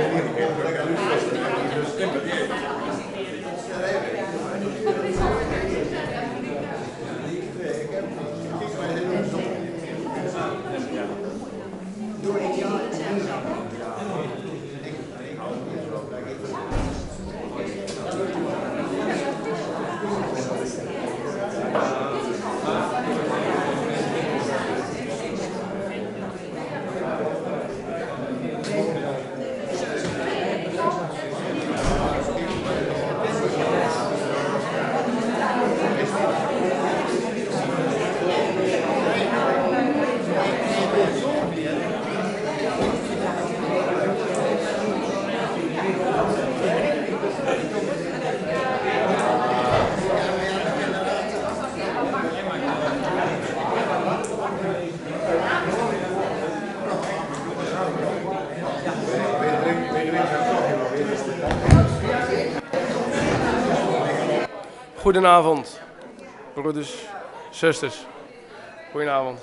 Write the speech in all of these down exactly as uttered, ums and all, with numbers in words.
Goedenavond, broeders, zusters. Goedenavond.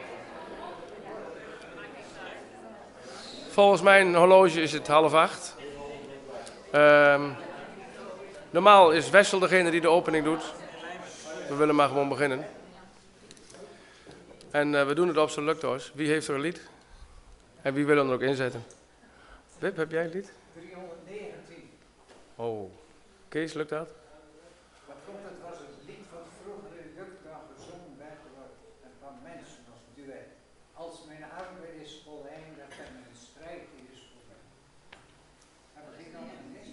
Volgens mijn horloge is het half acht. Um, normaal is Wessel degene die de opening doet. We willen maar gewoon beginnen. En uh, we doen het op zijn lukthoos. Wie heeft er een lied? En wie wil hem er ook inzetten? Wip, heb jij een lied? driehonderdnegentien. Oh, Kees, lukt dat? Wat komt, het was het lied wat vroeger in Lukdag gezongen werd door een paar mensen als duet. Als mijn arbeid is voleindigd en mijn strijd is voorbij. Heb ik die nog niet?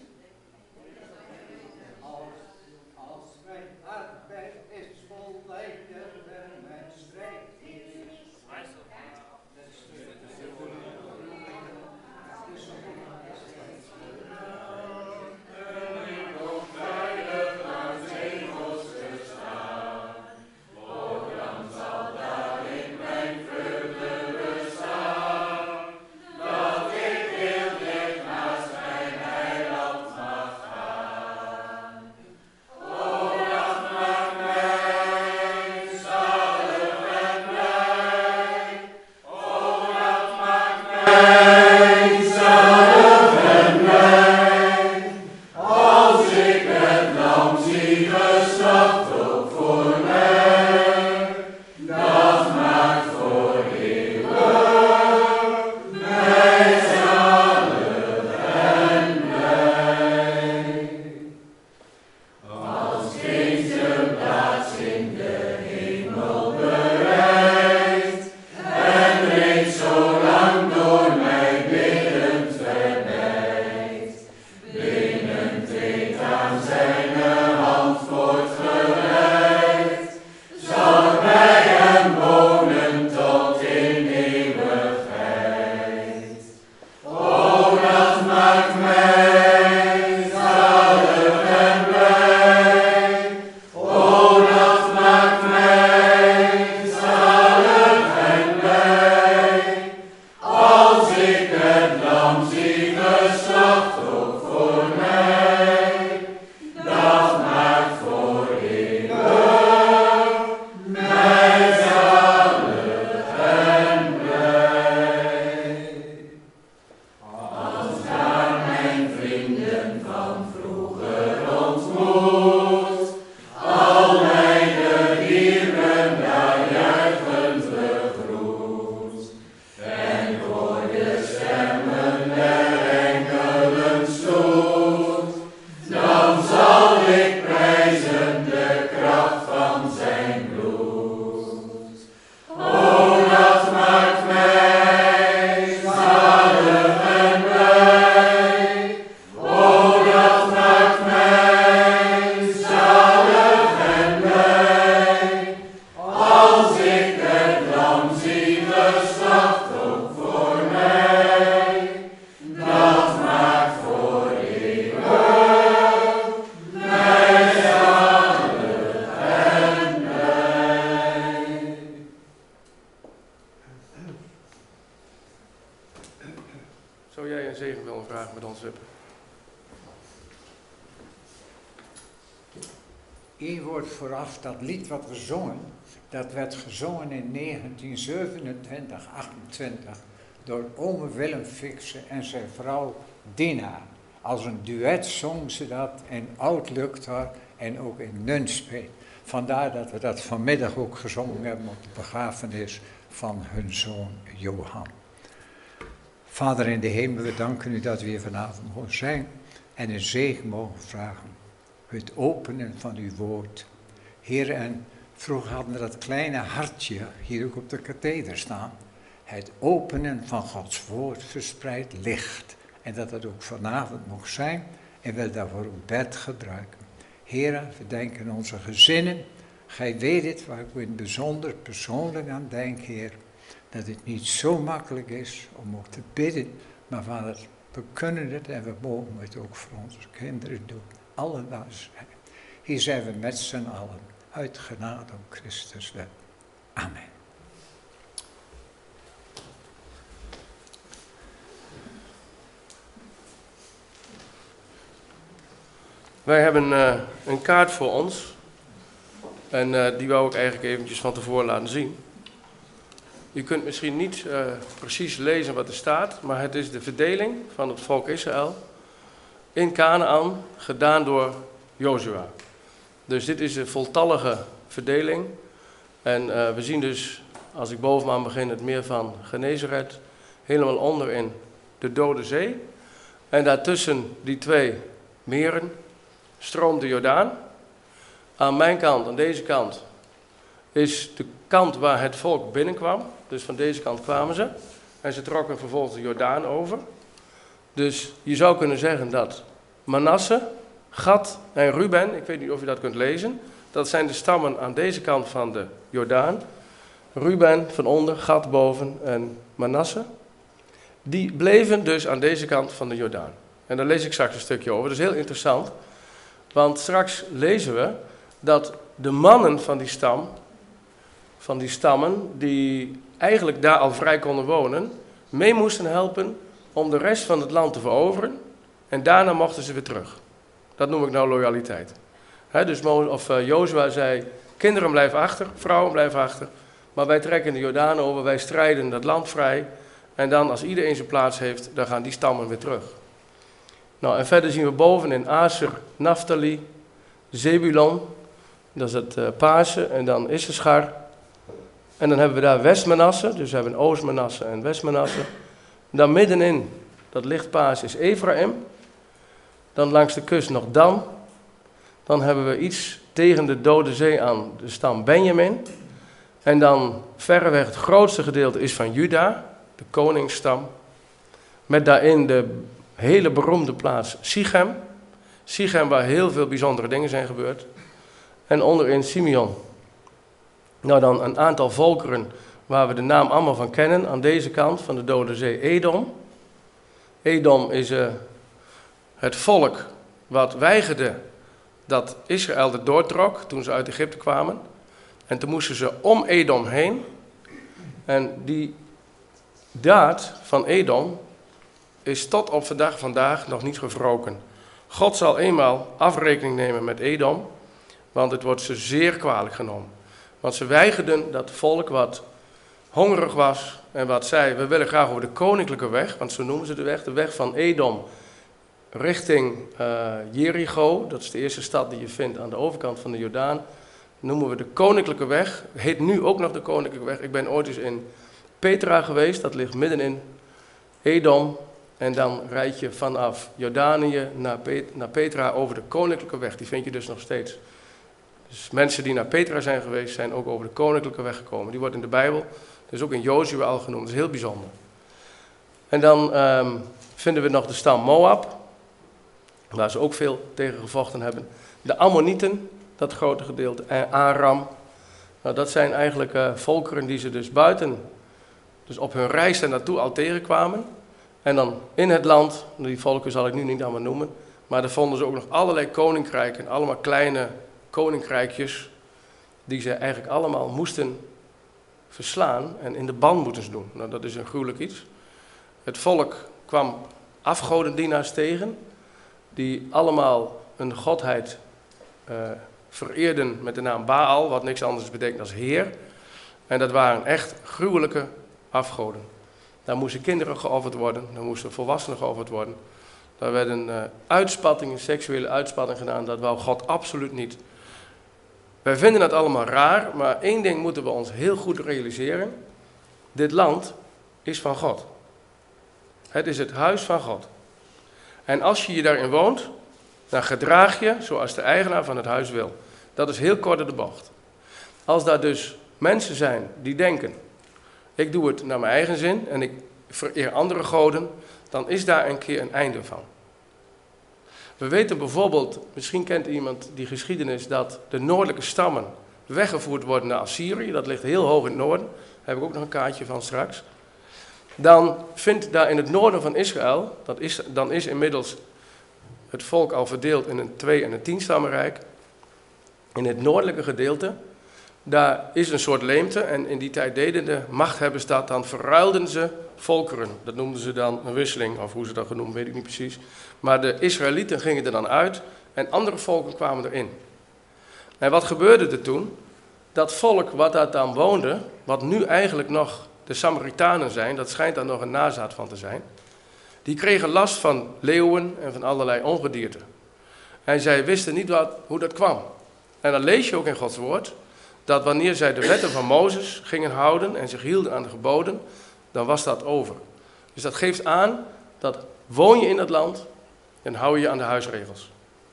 Als, als mijn arbeid is voleindigd en mijn strijd is voorbij. Zou jij een zegen willen vragen met ons, Wip? Eén woord vooraf, dat lied wat we zongen, dat werd gezongen in negentien zevenentwintig, achtentwintig door ome Willem Fixen en zijn vrouw Dina. Als een duet zong ze dat in Oud-Lukthart en ook in Nunspeet. Vandaar dat we dat vanmiddag ook gezongen hebben op de begrafenis van hun zoon Johan. Vader in de hemel, we danken u dat we hier vanavond mogen zijn en een zegen mogen vragen. Het openen van uw woord. Heer, en vroeger hadden we dat kleine hartje hier ook op de katheder staan. Het openen van Gods woord verspreidt licht. En dat dat ook vanavond mocht zijn en wil daarvoor ook bed gebruiken. Heer, we denken aan onze gezinnen. Gij weet het, waar ik in het bijzonder persoonlijk aan denk, Heer. Dat het niet zo makkelijk is om ook te bidden. Maar Vader, we kunnen het en we mogen het ook voor onze kinderen doen. Alle zijn. Hier zijn we met z'n allen. Uit genade om Christus wil. Amen. Wij hebben uh, een kaart voor ons. En uh, die wou ik eigenlijk eventjes van tevoren laten zien. Je kunt misschien niet uh, precies lezen wat er staat, maar het is de verdeling van het volk Israël in Kanaan, gedaan door Jozua. Dus dit is een voltallige verdeling. En uh, we zien dus, als ik bovenaan begin, het meer van Genezeret, helemaal onderin de Dode Zee. En daartussen die twee meren stroomt de Jordaan. Aan mijn kant, aan deze kant, is de kant waar het volk binnenkwam. Dus van deze kant kwamen ze. En ze trokken vervolgens de Jordaan over. Dus je zou kunnen zeggen dat Manasse, Gad en Ruben, ik weet niet of je dat kunt lezen, dat zijn de stammen aan deze kant van de Jordaan. Ruben van onder, Gad boven en Manasse. Die bleven dus aan deze kant van de Jordaan. En daar lees ik straks een stukje over. Dat is heel interessant. Want straks lezen we dat de mannen van die stam, van die stammen, die eigenlijk daar al vrij konden wonen, mee moesten helpen om de rest van het land te veroveren. En daarna mochten ze weer terug. Dat noem ik nou loyaliteit. He, dus of uh, Jozua zei, kinderen blijven achter, vrouwen blijven achter. Maar wij trekken de Jordaan over, wij strijden dat land vrij. En dan als iedereen zijn plaats heeft, dan gaan die stammen weer terug. Nou, en verder zien we boven in Aser, Naphtali, Zebulon, dat is het uh, Pasen, en dan Issachar. En dan hebben we daar West-Manasse, dus we hebben Oost-Manasse en West-Manasse. Dan middenin, dat ligt Pasen, is Ephraim. Dan langs de kust nog Dan. Dan hebben we iets tegen de Dode Zee aan, de stam Benjamin. En dan verreweg het grootste gedeelte is van Juda, de koningsstam. Met daarin de hele beroemde plaats Sichem. Sichem waar heel veel bijzondere dingen zijn gebeurd. En onderin Simeon. Nou dan een aantal volkeren waar we de naam allemaal van kennen. Aan deze kant van de Dode Zee Edom. Edom is uh, het volk wat weigerde dat Israël er doortrok toen ze uit Egypte kwamen. En toen moesten ze om Edom heen. En die daad van Edom is tot op vandaag vandaag nog niet gewroken. God zal eenmaal afrekening nemen met Edom, want het wordt ze zeer kwalijk genomen. Want ze weigerden dat volk wat hongerig was en wat zei, we willen graag over de koninklijke weg, want zo noemen ze de weg, de weg van Edom richting uh, Jericho, dat is de eerste stad die je vindt aan de overkant van de Jordaan, noemen we de koninklijke weg, heet nu ook nog de koninklijke weg. Ik ben ooit eens in Petra geweest, dat ligt midden in Edom. En dan rijd je vanaf Jordanië naar, Pet- naar Petra over de koninklijke weg. Die vind je dus nog steeds. Dus mensen die naar Petra zijn geweest, zijn ook over de koninklijke weg gekomen. Die wordt in de Bijbel, dus ook in Jozua al genoemd. Dat is heel bijzonder. En dan um, vinden we nog de stam Moab, waar ze ook veel tegen gevochten hebben. De Ammonieten, dat grote gedeelte, en Aram. Nou, dat zijn eigenlijk uh, volkeren die ze dus buiten, dus op hun reis daar naartoe al tegenkwamen. En dan in het land, die volken zal ik nu niet allemaal noemen, maar daar vonden ze ook nog allerlei koninkrijken, allemaal kleine koninkrijkjes, die ze eigenlijk allemaal moesten verslaan en in de ban moeten doen. Nou, dat is een gruwelijk iets. Het volk kwam afgodendienaars tegen, die allemaal een godheid uh, vereerden met de naam Baal, wat niks anders betekent als Heer. En dat waren echt gruwelijke afgoden. Daar moesten kinderen geofferd worden, daar moesten volwassenen geofferd worden. Daar werden uh, uitspattingen, seksuele uitspattingen gedaan, dat wou God absoluut niet. Wij vinden dat allemaal raar, maar één ding moeten we ons heel goed realiseren. Dit land is van God. Het is het huis van God. En als je je daarin woont, dan gedraag je zoals de eigenaar van het huis wil. Dat is heel kort de bocht. Als daar dus mensen zijn die denken, ik doe het naar mijn eigen zin en ik vereer andere goden, dan is daar een keer een einde van. We weten bijvoorbeeld, misschien kent iemand die geschiedenis, dat de noordelijke stammen weggevoerd worden naar Assyrië. Dat ligt heel hoog in het noorden. Daar heb ik ook nog een kaartje van straks. Dan vindt daar in het noorden van Israël, dat is, dan is inmiddels het volk al verdeeld in een twee- en een tienstammenrijk. In het noordelijke gedeelte, daar is een soort leemte en in die tijd deden de machthebbers dat, dan verruilden ze volkeren. Dat noemden ze dan een wisseling, of hoe ze dat genoemd, weet ik niet precies. Maar de Israëlieten gingen er dan uit en andere volken kwamen erin. En wat gebeurde er toen? Dat volk wat daar dan woonde, wat nu eigenlijk nog de Samaritanen zijn, dat schijnt daar nog een nazaat van te zijn, die kregen last van leeuwen en van allerlei ongedierte. En zij wisten niet wat, hoe dat kwam. En dan lees je ook in Gods woord, dat wanneer zij de wetten van Mozes gingen houden en zich hielden aan de geboden, dan was dat over. Dus dat geeft aan, dat woon je in dat land en hou je je aan de huisregels.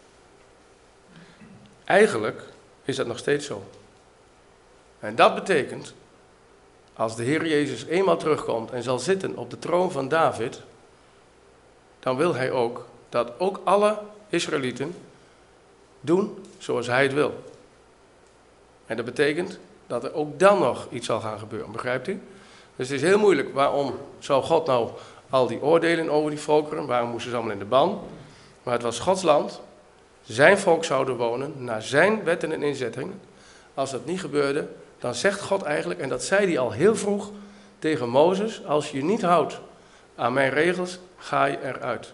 Eigenlijk is dat nog steeds zo. En dat betekent, als de Heer Jezus eenmaal terugkomt en zal zitten op de troon van David, dan wil hij ook dat ook alle Israëlieten doen zoals hij het wil. En dat betekent dat er ook dan nog iets zal gaan gebeuren, begrijpt u? Dus het is heel moeilijk, waarom zou God nou al die oordelen over die volkeren, waarom moesten ze allemaal in de ban? Maar het was Gods land, zijn volk zouden wonen, naar zijn wetten en inzettingen. Als dat niet gebeurde, dan zegt God eigenlijk, en dat zei hij al heel vroeg tegen Mozes, als je je niet houdt aan mijn regels, ga je eruit.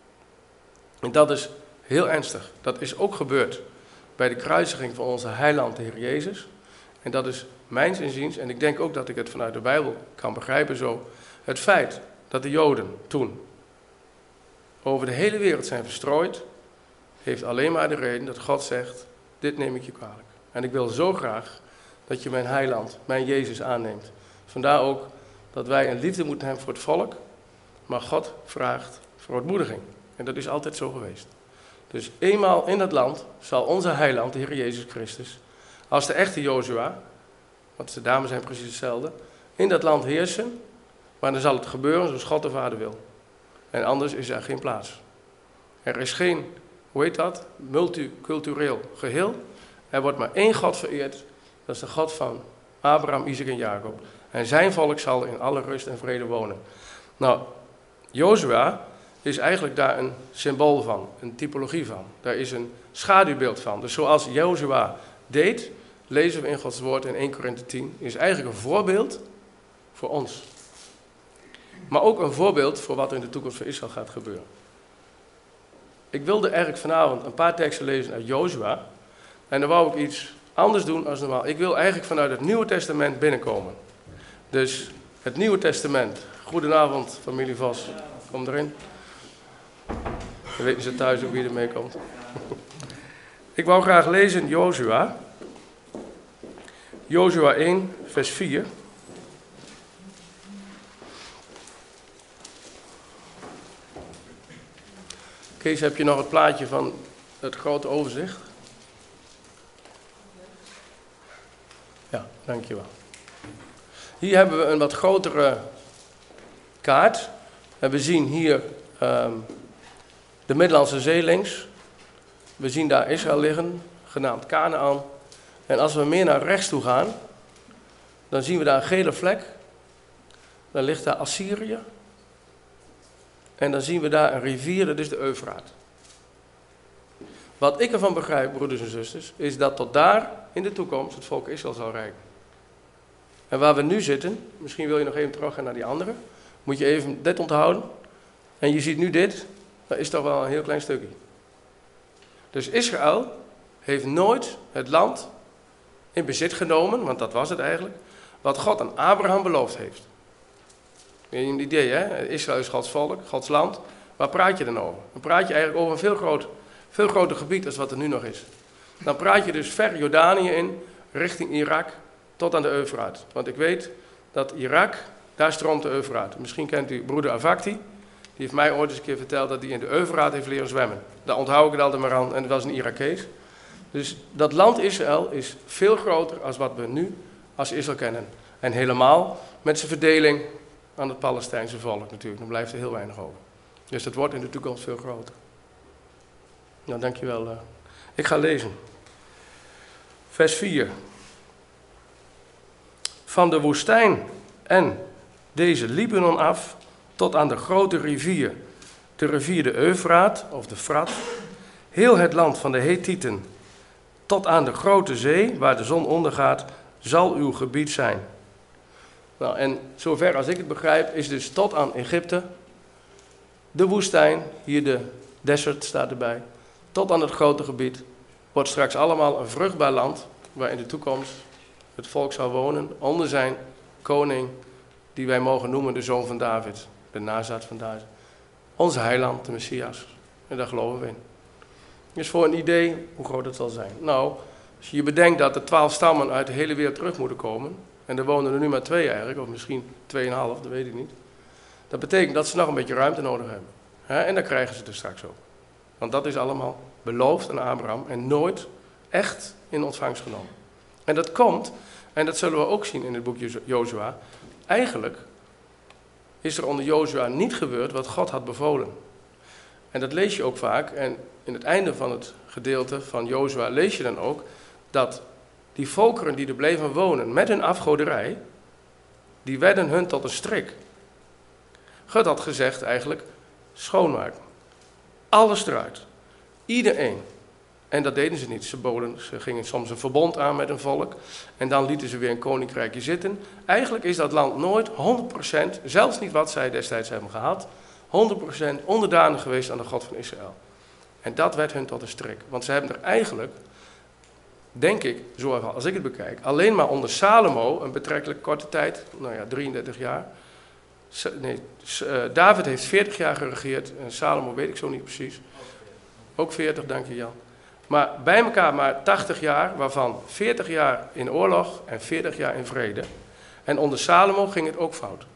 En dat is heel ernstig. Dat is ook gebeurd bij de kruisiging van onze heiland, de Heer Jezus. En dat is mijns inziens, en ik denk ook dat ik het vanuit de Bijbel kan begrijpen zo, het feit dat de Joden toen over de hele wereld zijn verstrooid, heeft alleen maar de reden dat God zegt, dit neem ik je kwalijk. En ik wil zo graag dat je mijn heiland, mijn Jezus aanneemt. Vandaar ook dat wij een liefde moeten hebben voor het volk, maar God vraagt verootmoediging. En dat is altijd zo geweest. Dus eenmaal in dat land zal onze heiland, de Heer Jezus Christus, als de echte Jozua, want de dames zijn precies hetzelfde, in dat land heersen, maar dan zal het gebeuren zoals God de Vader wil. En anders is er geen plaats. Er is geen, hoe heet dat, multicultureel geheel. Er wordt maar één God vereerd, dat is de God van Abraham, Isaac en Jacob. En zijn volk zal in alle rust en vrede wonen. Nou, Jozua is eigenlijk daar een symbool van, een typologie van. Daar is een schaduwbeeld van. Dus zoals Jozua deed, lezen we in Gods woord in eerste Korinthe tien, is eigenlijk een voorbeeld voor ons. Maar ook een voorbeeld voor wat er in de toekomst voor Israël gaat gebeuren. Ik wilde eigenlijk vanavond een paar teksten lezen uit Jozua. En dan wou ik iets anders doen als normaal. Ik wil eigenlijk vanuit het Nieuwe Testament binnenkomen. Dus het Nieuwe Testament. Goedenavond, familie Vos. Kom erin. Dan weten ze thuis ook wie er mee komt. Ik wou graag lezen Jozua. Jozua één, vers vier. Kees, heb je nog het plaatje van het grote overzicht? Ja, dankjewel. Hier hebben we een wat grotere kaart. En we zien hier um, de Middellandse Zee links. We zien daar Israël liggen, genaamd Kanaan. En als we meer naar rechts toe gaan, dan zien we daar een gele vlek. Dan ligt daar Assyrië. En dan zien we daar een rivier, dat is de Eufraat. Wat ik ervan begrijp, broeders en zusters, is dat tot daar in de toekomst het volk Israël zal reiken. En waar we nu zitten, misschien wil je nog even teruggaan naar die andere, moet je even dit onthouden. En je ziet nu dit, dat is toch wel een heel klein stukje. Dus Israël heeft nooit het land in bezit genomen, want dat was het eigenlijk, wat God aan Abraham beloofd heeft. Een idee, hè? Israël is Gods volk, Gods land. Waar praat je dan over? Dan praat je eigenlijk over een veel, groot, veel groter gebied als wat er nu nog is. Dan praat je dus ver Jordanië in, richting Irak, tot aan de Eufraat. Want ik weet dat Irak, daar stroomt de Eufraat. Misschien kent u broeder Avakti. Die heeft mij ooit eens een keer verteld dat hij in de Eufraat heeft leren zwemmen. Daar onthoud ik het altijd maar aan en dat was een Irakees. Dus dat land Israël is veel groter als wat we nu als Israël kennen. En helemaal met zijn verdeling aan het Palestijnse volk natuurlijk. Dan blijft er heel weinig over. Dus dat wordt in de toekomst veel groter. Nou, dankjewel. Uh. Ik ga lezen. Vers vier. Van de woestijn en deze Libanon af tot aan de grote rivier, de rivier de Eufraat of de Frat, heel het land van de Hethieten tot aan de grote zee waar de zon ondergaat, zal uw gebied zijn. Nou, en zover als ik het begrijp is dus tot aan Egypte, de woestijn, hier de desert staat erbij, tot aan het grote gebied, wordt straks allemaal een vruchtbaar land waar in de toekomst het volk zal wonen onder zijn koning, die wij mogen noemen de zoon van David, de nazaat van David. Onze heiland, de Messias. En daar geloven we in. Dus voor een idee hoe groot het zal zijn. Nou, als je bedenkt dat er twaalf stammen uit de hele wereld terug moeten komen, en er wonen er nu maar twee eigenlijk, of misschien tweeënhalf, dat weet ik niet. Dat betekent dat ze nog een beetje ruimte nodig hebben. He, en dan krijgen ze het er straks ook. Want dat is allemaal beloofd aan Abraham en nooit echt in ontvangst genomen. En dat komt, en dat zullen we ook zien in het boek Jozua, eigenlijk is er onder Jozua niet gebeurd wat God had bevolen. En dat lees je ook vaak, en in het einde van het gedeelte van Jozua lees je dan ook, dat die volkeren die er bleven wonen met hun afgoderij, die werden hun tot een strik. God had gezegd eigenlijk, schoonmaken. Alles eruit. Iedereen. En dat deden ze niet. Ze, boden, ze gingen soms een verbond aan met een volk. En dan lieten ze weer een koninkrijkje zitten. Eigenlijk is dat land nooit honderd procent, zelfs niet wat zij destijds hebben gehad, honderd procent onderdanig geweest aan de God van Israël. En dat werd hun tot een strik. Want ze hebben er eigenlijk, denk ik, zoals als ik het bekijk, alleen maar onder Salomo, een betrekkelijk korte tijd, nou ja, drieëndertig jaar. Nee, David heeft veertig jaar geregeerd en Salomo weet ik zo niet precies. Ook veertig, dank je Jan. Maar bij elkaar maar tachtig jaar, waarvan veertig jaar in oorlog en veertig jaar in vrede. En onder Salomo ging het ook fout.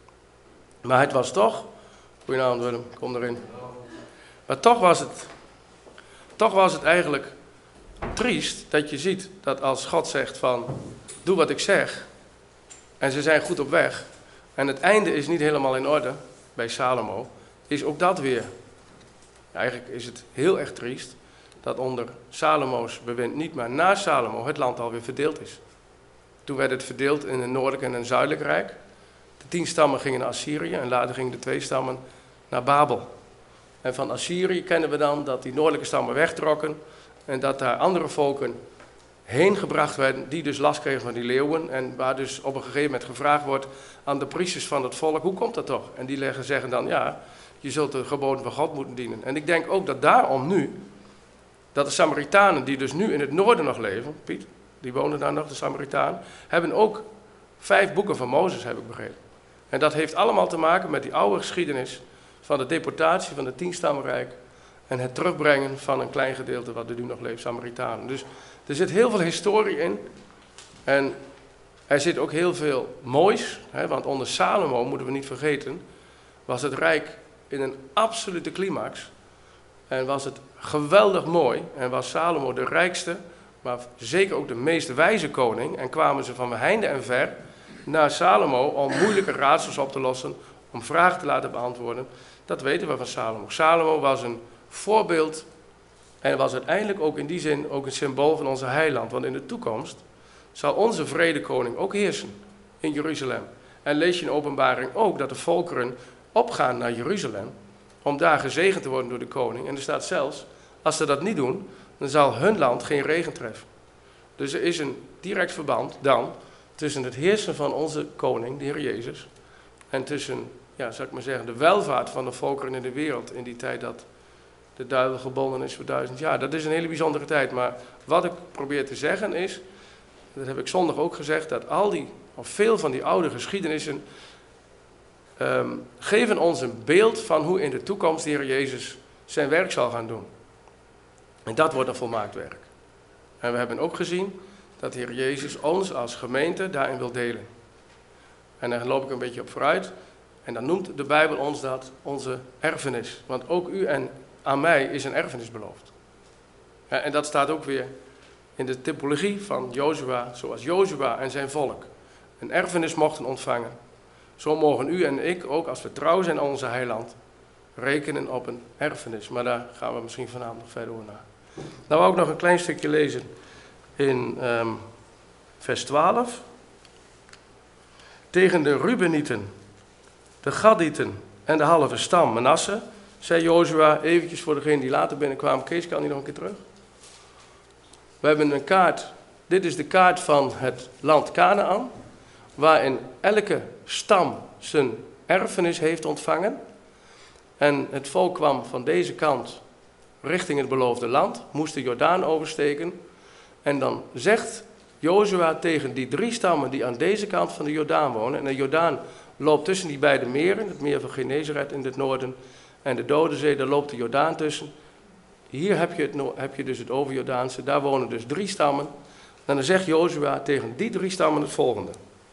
Maar het was toch, goedenavond Willem, kom erin. Maar toch was het, toch was het eigenlijk triest dat je ziet dat als God zegt van, doe wat ik zeg. En ze zijn goed op weg. En het einde is niet helemaal in orde bij Salomo. Is ook dat weer. Eigenlijk is het heel erg triest dat onder Salomo's bewind niet, maar na Salomo het land alweer verdeeld is. Toen werd het verdeeld in een noordelijk en een zuidelijk rijk. De tien stammen gingen naar Assyrië en later gingen de twee stammen naar Babel. En van Assyrië kennen we dan dat die noordelijke stammen wegtrokken en dat daar andere volken heen gebracht werden, die dus last kregen van die leeuwen. En waar dus op een gegeven moment gevraagd wordt aan de priesters van het volk, hoe komt dat toch? En die leggen, zeggen dan, ja, je zult de geboden van God moeten dienen. En ik denk ook dat daarom nu, dat de Samaritanen die dus nu in het noorden nog leven, Piet, die wonen daar nog, de Samaritanen, hebben ook vijf boeken van Mozes, heb ik begrepen. En dat heeft allemaal te maken met die oude geschiedenis van de deportatie van het tienstammenrijk en het terugbrengen van een klein gedeelte wat er nu nog leeft, Samaritanen. Dus er zit heel veel historie in en er zit ook heel veel moois, hè, want onder Salomo, moeten we niet vergeten, was het rijk in een absolute climax en was het geweldig mooi en was Salomo de rijkste, maar zeker ook de meest wijze koning en kwamen ze van heinde en ver naar Salomo om moeilijke raadsels op te lossen, om vragen te laten beantwoorden. Dat weten we van Salomo. Salomo was een voorbeeld en was uiteindelijk ook in die zin ook een symbool van onze heiland. Want in de toekomst zal onze vredekoning ook heersen in Jeruzalem. En lees je in Openbaring ook dat de volkeren opgaan naar Jeruzalem om daar gezegend te worden door de koning. En er staat zelfs, als ze dat niet doen, dan zal hun land geen regen treffen. Dus er is een direct verband dan tussen het heersen van onze koning, de Heer Jezus, en tussen, ja, zal ik maar zeggen, de welvaart van de volkeren in de wereld in die tijd dat de duivel gebonden is voor duizend jaar. Dat is een hele bijzondere tijd, maar wat ik probeer te zeggen is, dat heb ik zondag ook gezegd, dat al die, of veel van die oude geschiedenissen um, geven ons een beeld van hoe in de toekomst de Heer Jezus zijn werk zal gaan doen. En dat wordt een volmaakt werk. En we hebben ook gezien dat de Heer Jezus ons als gemeente daarin wil delen. En daar loop ik een beetje op vooruit. En dan noemt de Bijbel ons dat onze erfenis. Want ook u en aan mij is een erfenis beloofd. Ja, en dat staat ook weer in de typologie van Jozua, zoals Jozua en zijn volk een erfenis mochten ontvangen. Zo mogen u en ik ook, als we trouw zijn aan onze heiland, rekenen op een erfenis. Maar daar gaan we misschien vanavond nog verder over na. Dan wou ik nog een klein stukje lezen in um, vers twaalf. Tegen de Rubenieten, de Gadieten en de halve stam Manasse, zei Jozua, eventjes voor degene die later binnenkwamen. Kees, kan die nog een keer terug? We hebben een kaart, dit is de kaart van het land Kanaan, waarin elke stam zijn erfenis heeft ontvangen. En het volk kwam van deze kant richting het beloofde land, moest de Jordaan oversteken. En dan zegt Jozua tegen die drie stammen die aan deze kant van de Jordaan wonen. En de Jordaan loopt tussen die beide meren, het meer van Genesaret in het noorden en de Dode Zee, daar loopt de Jordaan tussen. Hier heb je, het, heb je dus het overjordaanse, daar wonen dus drie stammen. En dan zegt Jozua tegen die drie stammen het volgende.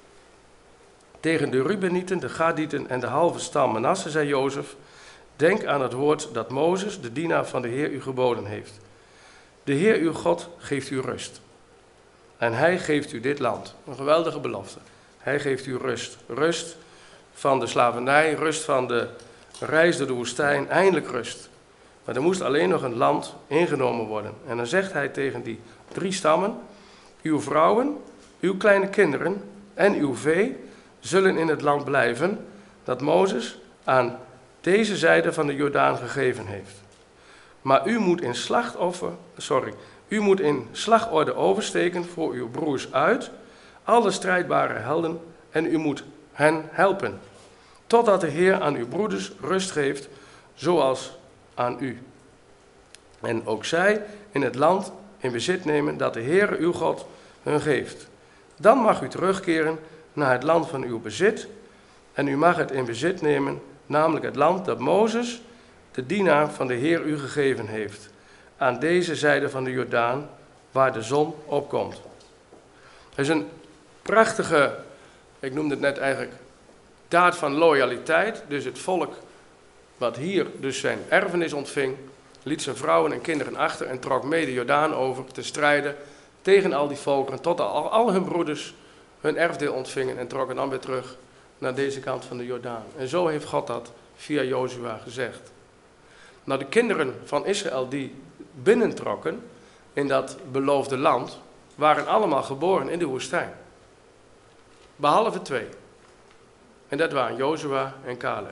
Tegen de Rubenieten, de Gadieten en de halve stam Manasse, zei Jozef, denk aan het woord dat Mozes, de dienaar van de Heer, u geboden heeft. De Heer uw God geeft u rust. En hij geeft u dit land. Een geweldige belofte. Hij geeft u rust. Rust van de slavernij, rust van de reis door de woestijn, eindelijk rust. Maar er moest alleen nog een land ingenomen worden. En dan zegt hij tegen die drie stammen, uw vrouwen, uw kleine kinderen en uw vee zullen in het land blijven dat Mozes aan deze zijde van de Jordaan gegeven heeft. Maar u moet in slachtoffer, sorry, u moet in slagorde oversteken voor uw broers uit, alle strijdbare helden, en u moet hen helpen, totdat de Heer aan uw broeders rust geeft, zoals aan u. En ook zij in het land in bezit nemen dat de Heer uw God hun geeft. Dan mag u terugkeren naar het land van uw bezit, en u mag het in bezit nemen, namelijk het land dat Mozes, de dienaar van de Heer, u gegeven heeft, aan deze zijde van de Jordaan, waar de zon opkomt. Het is een prachtige, ik noemde het net eigenlijk, daad van loyaliteit. Dus het volk wat hier dus zijn erfenis ontving, liet zijn vrouwen en kinderen achter en trok mee de Jordaan over te strijden tegen al die volkeren, tot al, al hun broeders hun erfdeel ontvingen en trokken dan weer terug naar deze kant van de Jordaan. En zo heeft God dat via Jozua gezegd. Nou, de kinderen van Israël die binnentrokken in dat beloofde land, waren allemaal geboren in de woestijn. Behalve twee. En dat waren Jozua en Caleb.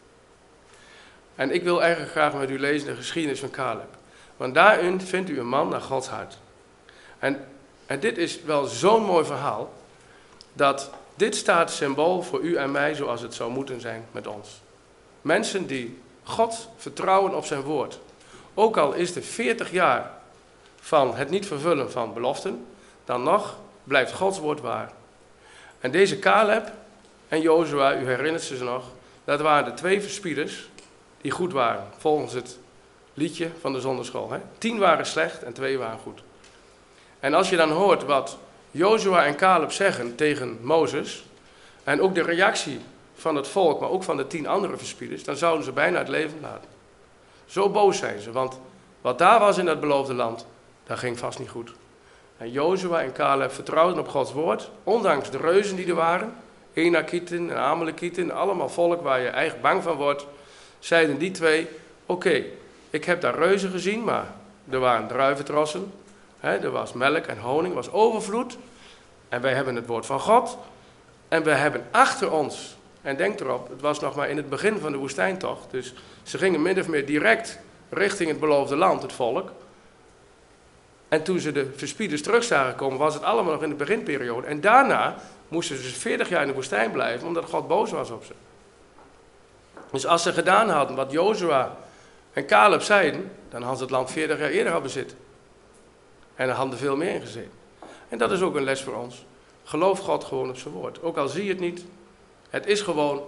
En ik wil eigenlijk graag met u lezen de geschiedenis van Caleb. Want daarin vindt u een man naar Gods hart. En, en dit is wel zo'n mooi verhaal, dat dit staat symbool voor u en mij zoals het zou moeten zijn met ons. Mensen die God vertrouwen op zijn woord. Ook al is er veertig jaar van het niet vervullen van beloften, dan nog blijft Gods woord waar. En deze Caleb en Jozua, u herinnert ze nog, dat waren de twee verspieders die goed waren, volgens het liedje van de zonderschool. Hè? Tien waren slecht en twee waren goed. En als je dan hoort wat Jozua en Caleb zeggen tegen Mozes, en ook de reactie van het volk, maar ook van de tien andere verspieders, dan zouden ze bijna het leven laten. Zo boos zijn ze, want wat daar was in dat beloofde land, dat ging vast niet goed. En Jozua en Caleb vertrouwden op Gods woord, ondanks de reuzen die er waren, Enakieten en Amalekieten, allemaal volk waar je eigenlijk bang van wordt, zeiden die twee, oké, okay, ik heb daar reuzen gezien, maar er waren druiventrossen, hè, er was melk en honing, er was overvloed, en wij hebben het woord van God, en we hebben achter ons, en denk erop, het was nog maar in het begin van de woestijntocht, dus ze gingen min of meer direct richting het beloofde land, het volk. En toen ze de verspieders terug zagen komen, was het allemaal nog in de beginperiode. En daarna moesten ze dus veertig jaar in de woestijn blijven, omdat God boos was op ze. Dus als ze gedaan hadden wat Jozua en Caleb zeiden, dan hadden ze het land veertig jaar eerder al bezit. En er hadden er veel meer in gezeten. En dat is ook een les voor ons. Geloof God gewoon op zijn woord. Ook al zie je het niet, het is gewoon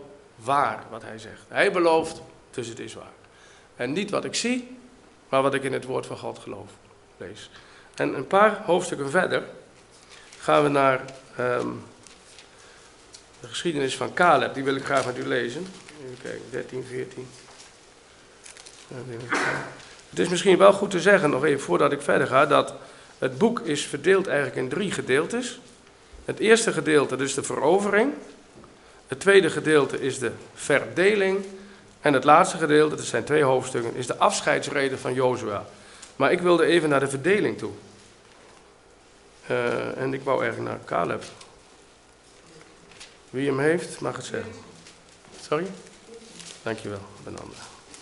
waar wat hij zegt. Hij belooft, dus het is waar. En niet wat ik zie, maar wat ik in het woord van God geloof, lees. En een paar hoofdstukken verder gaan we naar um, de geschiedenis van Caleb. Die wil ik graag met u lezen. Even kijken, dertien, veertien. Het is misschien wel goed te zeggen, nog even voordat ik verder ga, dat het boek is verdeeld eigenlijk in drie gedeeltes. Het eerste gedeelte is de verovering. Het tweede gedeelte is de verdeling. En het laatste gedeelte, dat zijn twee hoofdstukken, is de afscheidsrede van Jozua. Maar ik wilde even naar de verdeling toe. Uh, en ik wou eigenlijk naar Caleb. Wie hem heeft, mag het zeggen. Sorry? Dankjewel, Benanda.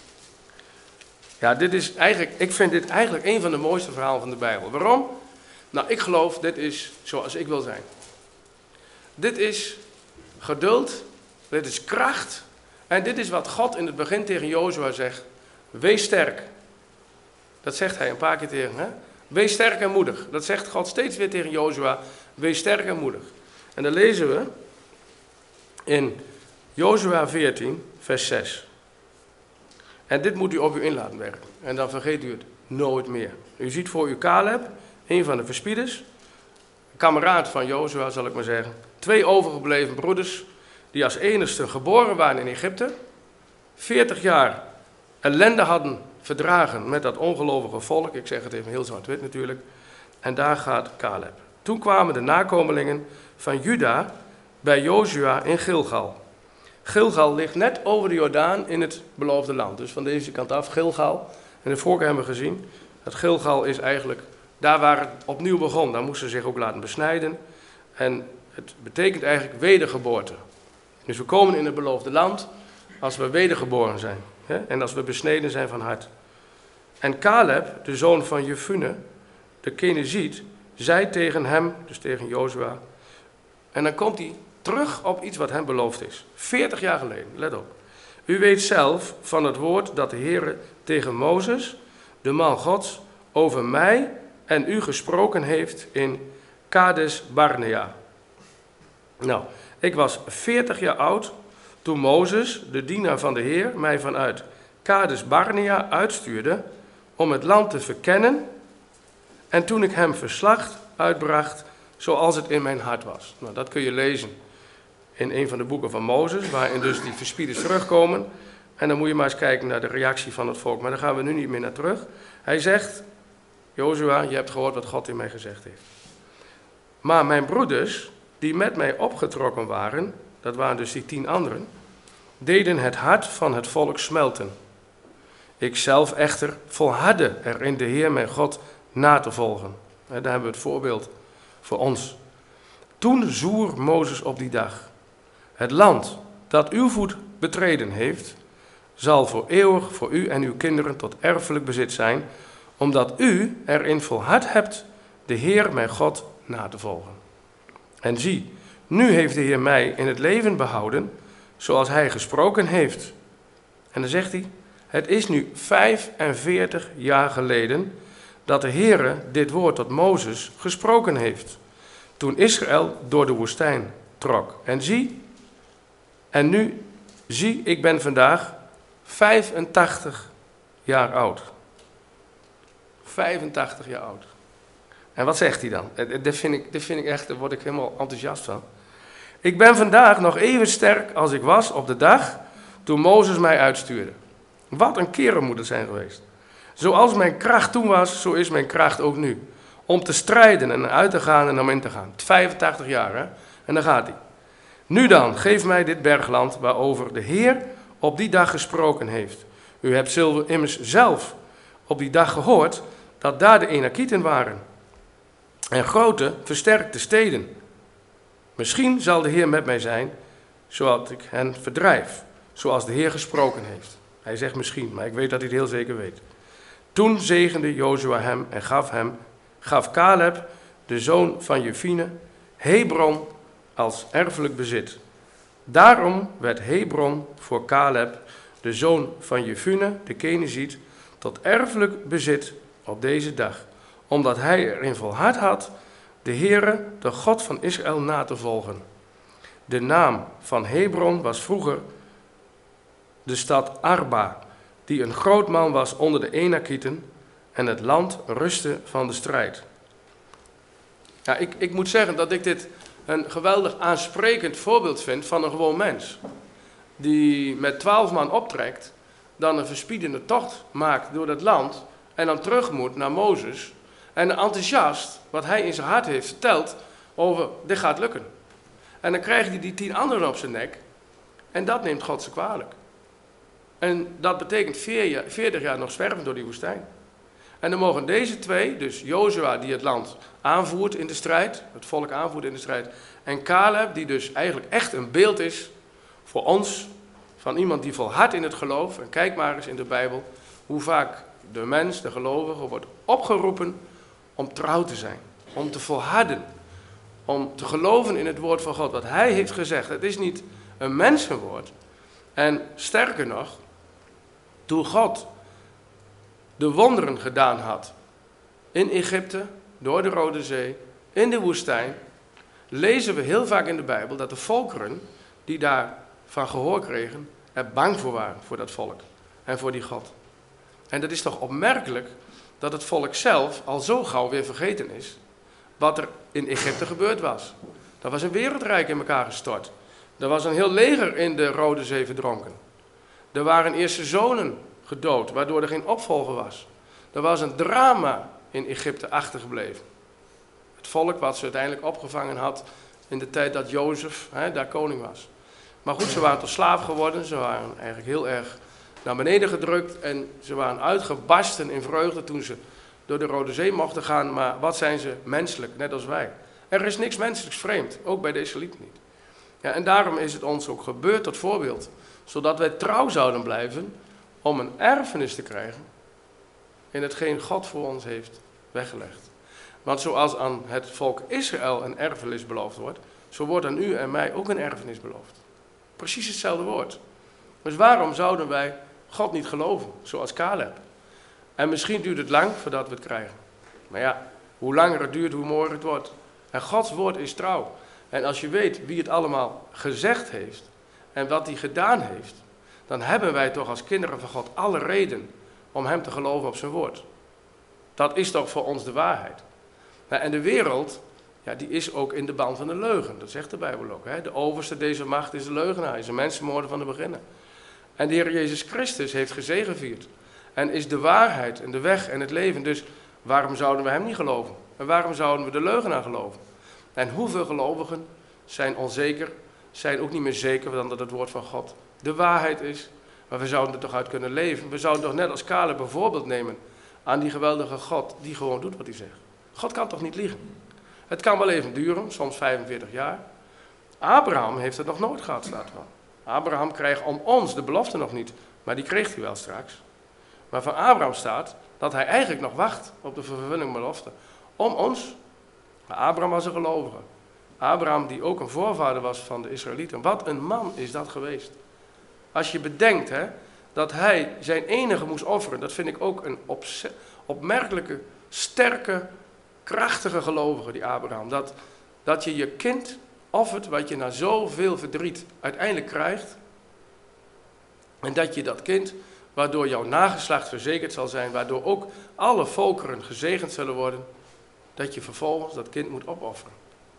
Ja, dit is eigenlijk, ik vind dit eigenlijk een van de mooiste verhalen van de Bijbel. Waarom? Nou, ik geloof, dit is zoals ik wil zijn. Dit is geduld, dit is kracht. En dit is wat God in het begin tegen Jozua zegt. Wees sterk. Dat zegt hij een paar keer tegen hem. Wees sterk en moedig. Dat zegt God steeds weer tegen Jozua. Wees sterk en moedig. En dan lezen we in Jozua veertien, vers zes. En dit moet u op u in laten werken. En dan vergeet u het nooit meer. U ziet voor u Caleb, een van de verspieders. Kameraad van Jozua, zal ik maar zeggen. Twee overgebleven broeders, die als enigste geboren waren in Egypte. veertig jaar ellende hadden verdragen met dat ongelovige volk. Ik zeg het even heel zwart-wit natuurlijk. En daar gaat Caleb. Toen kwamen de nakomelingen van Juda bij Jozua in Gilgal. Gilgal ligt net over de Jordaan in het beloofde land. Dus van deze kant af, Gilgal. En de vorige hebben we gezien. Dat Gilgal is eigenlijk daar waar het opnieuw begon. Daar moesten ze zich ook laten besnijden. En het betekent eigenlijk wedergeboorte. Dus we komen in het beloofde land als we wedergeboren zijn. Hè? En als we besneden zijn van hart. En Caleb, de zoon van Jefune, de Keniziet, zei tegen hem, dus tegen Jozua. En dan komt hij terug op iets wat hem beloofd is. veertig jaar geleden, let op. U weet zelf van het woord dat de Heer tegen Mozes, de man Gods, over mij en u gesproken heeft in Kades Barnea. Nou, ik was veertig jaar oud toen Mozes, de dienaar van de Heer, mij vanuit Kades Barnea uitstuurde om het land te verkennen. En toen ik hem verslag uitbracht zoals het in mijn hart was. Nou, dat kun je lezen in een van de boeken van Mozes, waarin dus die verspieders terugkomen. En dan moet je maar eens kijken naar de reactie van het volk. Maar daar gaan we nu niet meer naar terug. Hij zegt, Jozua, je hebt gehoord wat God in mij gezegd heeft. Maar mijn broeders, die met mij opgetrokken waren, dat waren dus die tien anderen, deden het hart van het volk smelten. Ik zelf echter volhardde er in de Heer mijn God na te volgen. Daar hebben we het voorbeeld voor ons. Toen zwoer Mozes op die dag. Het land dat uw voet betreden heeft, zal voor eeuwig voor u en uw kinderen tot erfelijk bezit zijn, omdat u erin volhard hebt de Heer mijn God na te volgen. En zie, nu heeft de Heer mij in het leven behouden, zoals hij gesproken heeft. En dan zegt hij, het is nu vijfenveertig jaar geleden dat de Heere dit woord tot Mozes gesproken heeft, toen Israël door de woestijn trok. En zie, en nu, zie, ik ben vandaag vijfentachtig jaar oud. vijfentachtig jaar oud. En wat zegt hij dan? Dat vind ik, dat vind ik echt, daar word ik helemaal enthousiast van. Ik ben vandaag nog even sterk als ik was op de dag toen Mozes mij uitstuurde. Wat een kerel moet het zijn geweest. Zoals mijn kracht toen was, zo is mijn kracht ook nu. Om te strijden en uit te gaan en om in te gaan. vijfentachtig jaar, hè? En dan gaat hij. Nu dan, geef mij dit bergland waarover de Heer op die dag gesproken heeft. U hebt immers zelf op die dag gehoord dat daar de Enakieten waren. En grote, versterkte steden. Misschien zal de Heer met mij zijn, zodat ik hen verdrijf, zoals de Heer gesproken heeft. Hij zegt misschien, maar ik weet dat hij het heel zeker weet. Toen zegende Jozua hem en gaf hem, gaf Caleb, de zoon van Jefune, Hebron als erfelijk bezit. Daarom werd Hebron voor Caleb, de zoon van Jefune, de Keniziet, tot erfelijk bezit op deze dag. Omdat hij erin volhard had de Heere, de God van Israël, na te volgen. De naam van Hebron was vroeger de stad Arba, die een groot man was onder de Enakieten, en het land rustte van de strijd. Ja, ik, ik moet zeggen dat ik dit een geweldig aansprekend voorbeeld vind van een gewoon mens. Die met twaalf man optrekt, dan een verspiedende tocht maakt door het land en dan terug moet naar Mozes. En enthousiast, wat hij in zijn hart heeft verteld over, dit gaat lukken. En dan krijgt hij die tien anderen op zijn nek en dat neemt God ze kwalijk. En dat betekent veertig jaar nog zwerven door die woestijn. En dan mogen deze twee, dus Jozua die het land aanvoert in de strijd, het volk aanvoert in de strijd, en Caleb die dus eigenlijk echt een beeld is voor ons, van iemand die volhardt in het geloof. En kijk maar eens in de Bijbel hoe vaak de mens, de gelovige, wordt opgeroepen om trouw te zijn, om te volharden, om te geloven in het woord van God, wat hij heeft gezegd. Het is niet een mensenwoord. En sterker nog, toen God de wonderen gedaan had in Egypte, door de Rode Zee, in de woestijn, lezen we heel vaak in de Bijbel dat de volkeren die daarvan gehoor kregen, er bang voor waren, voor dat volk en voor die God. En dat is toch opmerkelijk dat het volk zelf al zo gauw weer vergeten is wat er in Egypte gebeurd was. Dat was een wereldrijk in elkaar gestort. Er was een heel leger in de Rode Zee verdronken. Er waren eerste zonen gedood, waardoor er geen opvolger was. Er was een drama in Egypte achtergebleven. Het volk wat ze uiteindelijk opgevangen had in de tijd dat Jozef hè, daar koning was. Maar goed, ze waren tot slaaf geworden. Ze waren eigenlijk heel erg naar beneden gedrukt. En ze waren uitgebarsten in vreugde toen ze door de Rode Zee mochten gaan. Maar wat zijn ze menselijk, net als wij. Er is niks menselijks vreemd, ook bij de Israëlieten niet. Ja, en daarom is het ons ook gebeurd tot voorbeeld. Zodat wij trouw zouden blijven om een erfenis te krijgen in hetgeen God voor ons heeft weggelegd. Want zoals aan het volk Israël een erfenis beloofd wordt, zo wordt aan u en mij ook een erfenis beloofd. Precies hetzelfde woord. Dus waarom zouden wij God niet geloven, zoals Caleb? En misschien duurt het lang voordat we het krijgen. Maar ja, hoe langer het duurt, hoe mooier het wordt. En Gods woord is trouw. En als je weet wie het allemaal gezegd heeft en wat hij gedaan heeft, dan hebben wij toch als kinderen van God alle reden om hem te geloven op zijn woord. Dat is toch voor ons de waarheid. Nou, en de wereld, ja, die is ook in de band van de leugen. Dat zegt de Bijbel ook. Hè? De overste deze macht is de leugenaar, is een mensenmoorder van de beginnen. En de Heer Jezus Christus heeft gezegevierd. En is de waarheid en de weg en het leven. Dus waarom zouden we hem niet geloven? En waarom zouden we de leugenaar geloven? En hoeveel gelovigen zijn onzeker, zijn ook niet meer zeker dan dat het woord van God de waarheid is. Maar we zouden er toch uit kunnen leven. We zouden toch net als Caleb een voorbeeld nemen aan die geweldige God die gewoon doet wat hij zegt. God kan toch niet liegen? Het kan wel even duren, soms vijfenveertig jaar. Abraham heeft het nog nooit gehad, staat wel. Abraham kreeg om ons de belofte nog niet, maar die kreeg hij wel straks. Maar van Abraham staat dat hij eigenlijk nog wacht op de vervulling van de belofte. Om ons. Maar Abraham was een gelovige. Abraham die ook een voorvader was van de Israëlieten. Wat een man is dat geweest. Als je bedenkt hè, dat hij zijn enige moest offeren, dat vind ik ook een opze- opmerkelijke, sterke, krachtige gelovige, die Abraham. Dat, dat je je kind offert wat je na zoveel verdriet uiteindelijk krijgt. En dat je dat kind, waardoor jouw nageslacht verzekerd zal zijn, waardoor ook alle volkeren gezegend zullen worden, dat je vervolgens dat kind moet opofferen.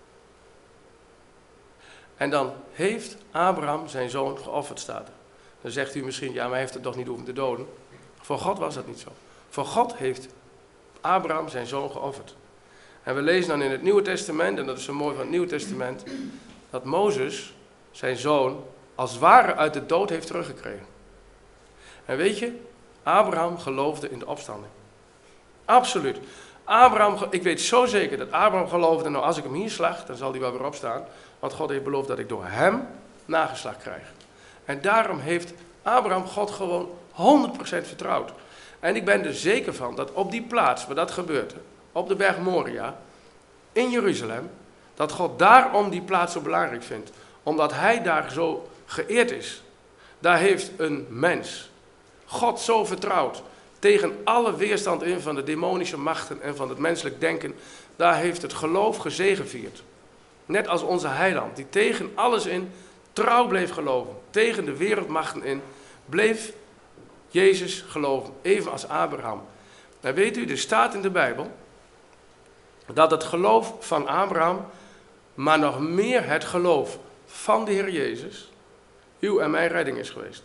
En dan heeft Abraham zijn zoon geofferd, staat er. Dan zegt u misschien, ja, maar hij heeft het toch niet hoeven te doden. Voor God was dat niet zo. Voor God heeft Abraham zijn zoon geofferd. En we lezen dan in het Nieuwe Testament, en dat is zo mooi van het Nieuwe Testament, dat Mozes zijn zoon als het ware uit de dood heeft teruggekregen. En weet je, Abraham geloofde in de opstanding. Absoluut. Abraham, ik weet zo zeker dat Abraham geloofde, nou als ik hem hier slag, dan zal hij wel weer opstaan. Want God heeft beloofd dat ik door hem nageslacht krijg. En daarom heeft Abraham God gewoon honderd procent vertrouwd. En ik ben er zeker van dat op die plaats waar dat gebeurde, op de berg Moria, in Jeruzalem, dat God daarom die plaats zo belangrijk vindt. Omdat hij daar zo geëerd is. Daar heeft een mens God zo vertrouwd, tegen alle weerstand in van de demonische machten en van het menselijk denken. Daar heeft het geloof gezegevierd. Net als onze heiland, die tegen alles in trouw bleef geloven. Tegen de wereldmachten in. bleef Jezus geloven, even als Abraham. Nou weet u, er staat in de Bijbel dat het geloof van Abraham, maar nog meer het geloof van de Heer Jezus, uw en mijn redding is geweest.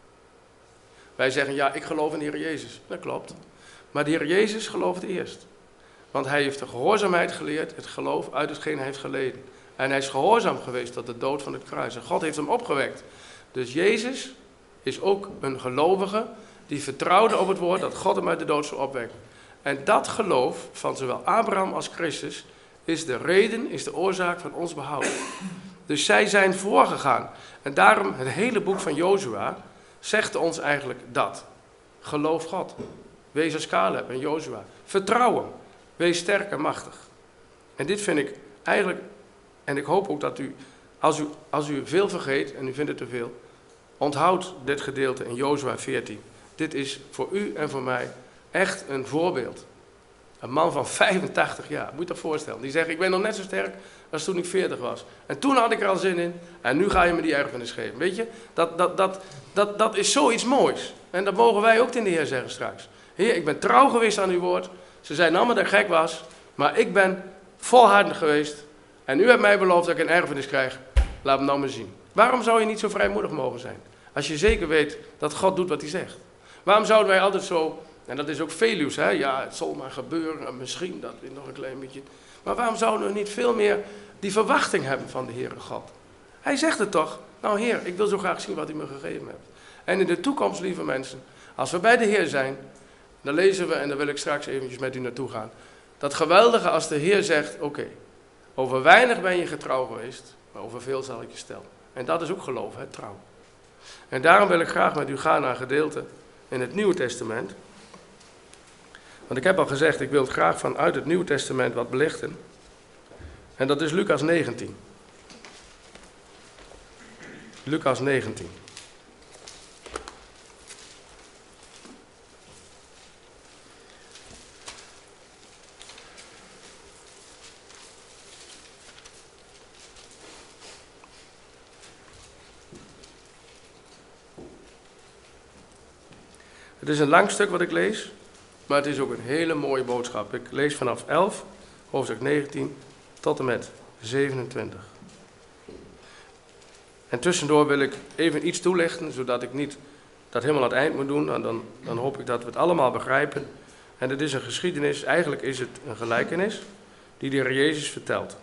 Wij zeggen, ja, ik geloof in de Heer Jezus. Dat klopt. Maar de Heer Jezus gelooft eerst. Want hij heeft de gehoorzaamheid geleerd, het geloof uit hetgeen hij heeft geleden. En hij is gehoorzaam geweest tot de dood van het kruis. En God heeft hem opgewekt. Dus Jezus is ook een gelovige die vertrouwde op het woord dat God hem uit de dood zou opwekken. En dat geloof van zowel Abraham als Christus is de reden, is de oorzaak van ons behoud. Dus zij zijn voorgegaan. En daarom het hele boek van Jozua zegt ons eigenlijk dat. Geloof God. Wees als Caleb en Jozua. Vertrouw hem. Wees sterk en machtig. En dit vind ik eigenlijk, en ik hoop ook dat u, als u, als u veel vergeet en u vindt het te veel, onthoud dit gedeelte in Jozua veertien. Dit is voor u en voor mij echt een voorbeeld. Een man van vijfentachtig jaar, moet je dat voorstellen. Die zegt, ik ben nog net zo sterk als toen ik veertig was. En toen had ik er al zin in en nu ga je me die erfenis geven. Weet je, dat, dat, dat, dat, dat is zoiets moois. En dat mogen wij ook tegen de Heer zeggen straks. Heer, ik ben trouw geweest aan uw woord. Ze zeiden allemaal dat ik gek was, maar ik ben volhardend geweest. En u hebt mij beloofd dat ik een erfenis krijg. Laat me nou maar zien. Waarom zou je niet zo vrijmoedig mogen zijn? Als je zeker weet dat God doet wat hij zegt. Waarom zouden wij altijd zo, en dat is ook Veluws, hè? Ja, het zal maar gebeuren, en misschien dat nog een klein beetje. Maar waarom zouden we niet veel meer die verwachting hebben van de Heere God? Hij zegt het toch, nou Heer, ik wil zo graag zien wat u me gegeven hebt. En in de toekomst, lieve mensen, als we bij de Heer zijn, dan lezen we, en daar wil ik straks eventjes met u naartoe gaan. Dat geweldige als de Heer zegt, oké, okay, over weinig ben je getrouw geweest, maar over veel zal ik je stellen. En dat is ook geloof, hè, trouw. En daarom wil ik graag met u gaan naar een gedeelte in het Nieuwe Testament. Want ik heb al gezegd, ik wil het graag vanuit het Nieuwe Testament wat belichten. En dat is Lucas negentien. Lucas negentien. Het is een lang stuk wat ik lees, maar het is ook een hele mooie boodschap. Ik lees vanaf elf, hoofdstuk negentien, tot en met zevenentwintig. En tussendoor wil ik even iets toelichten, zodat ik niet dat helemaal aan het eind moet doen. En dan, dan hoop ik dat we het allemaal begrijpen. En het is een geschiedenis, eigenlijk is het een gelijkenis, die de Heer Jezus vertelt.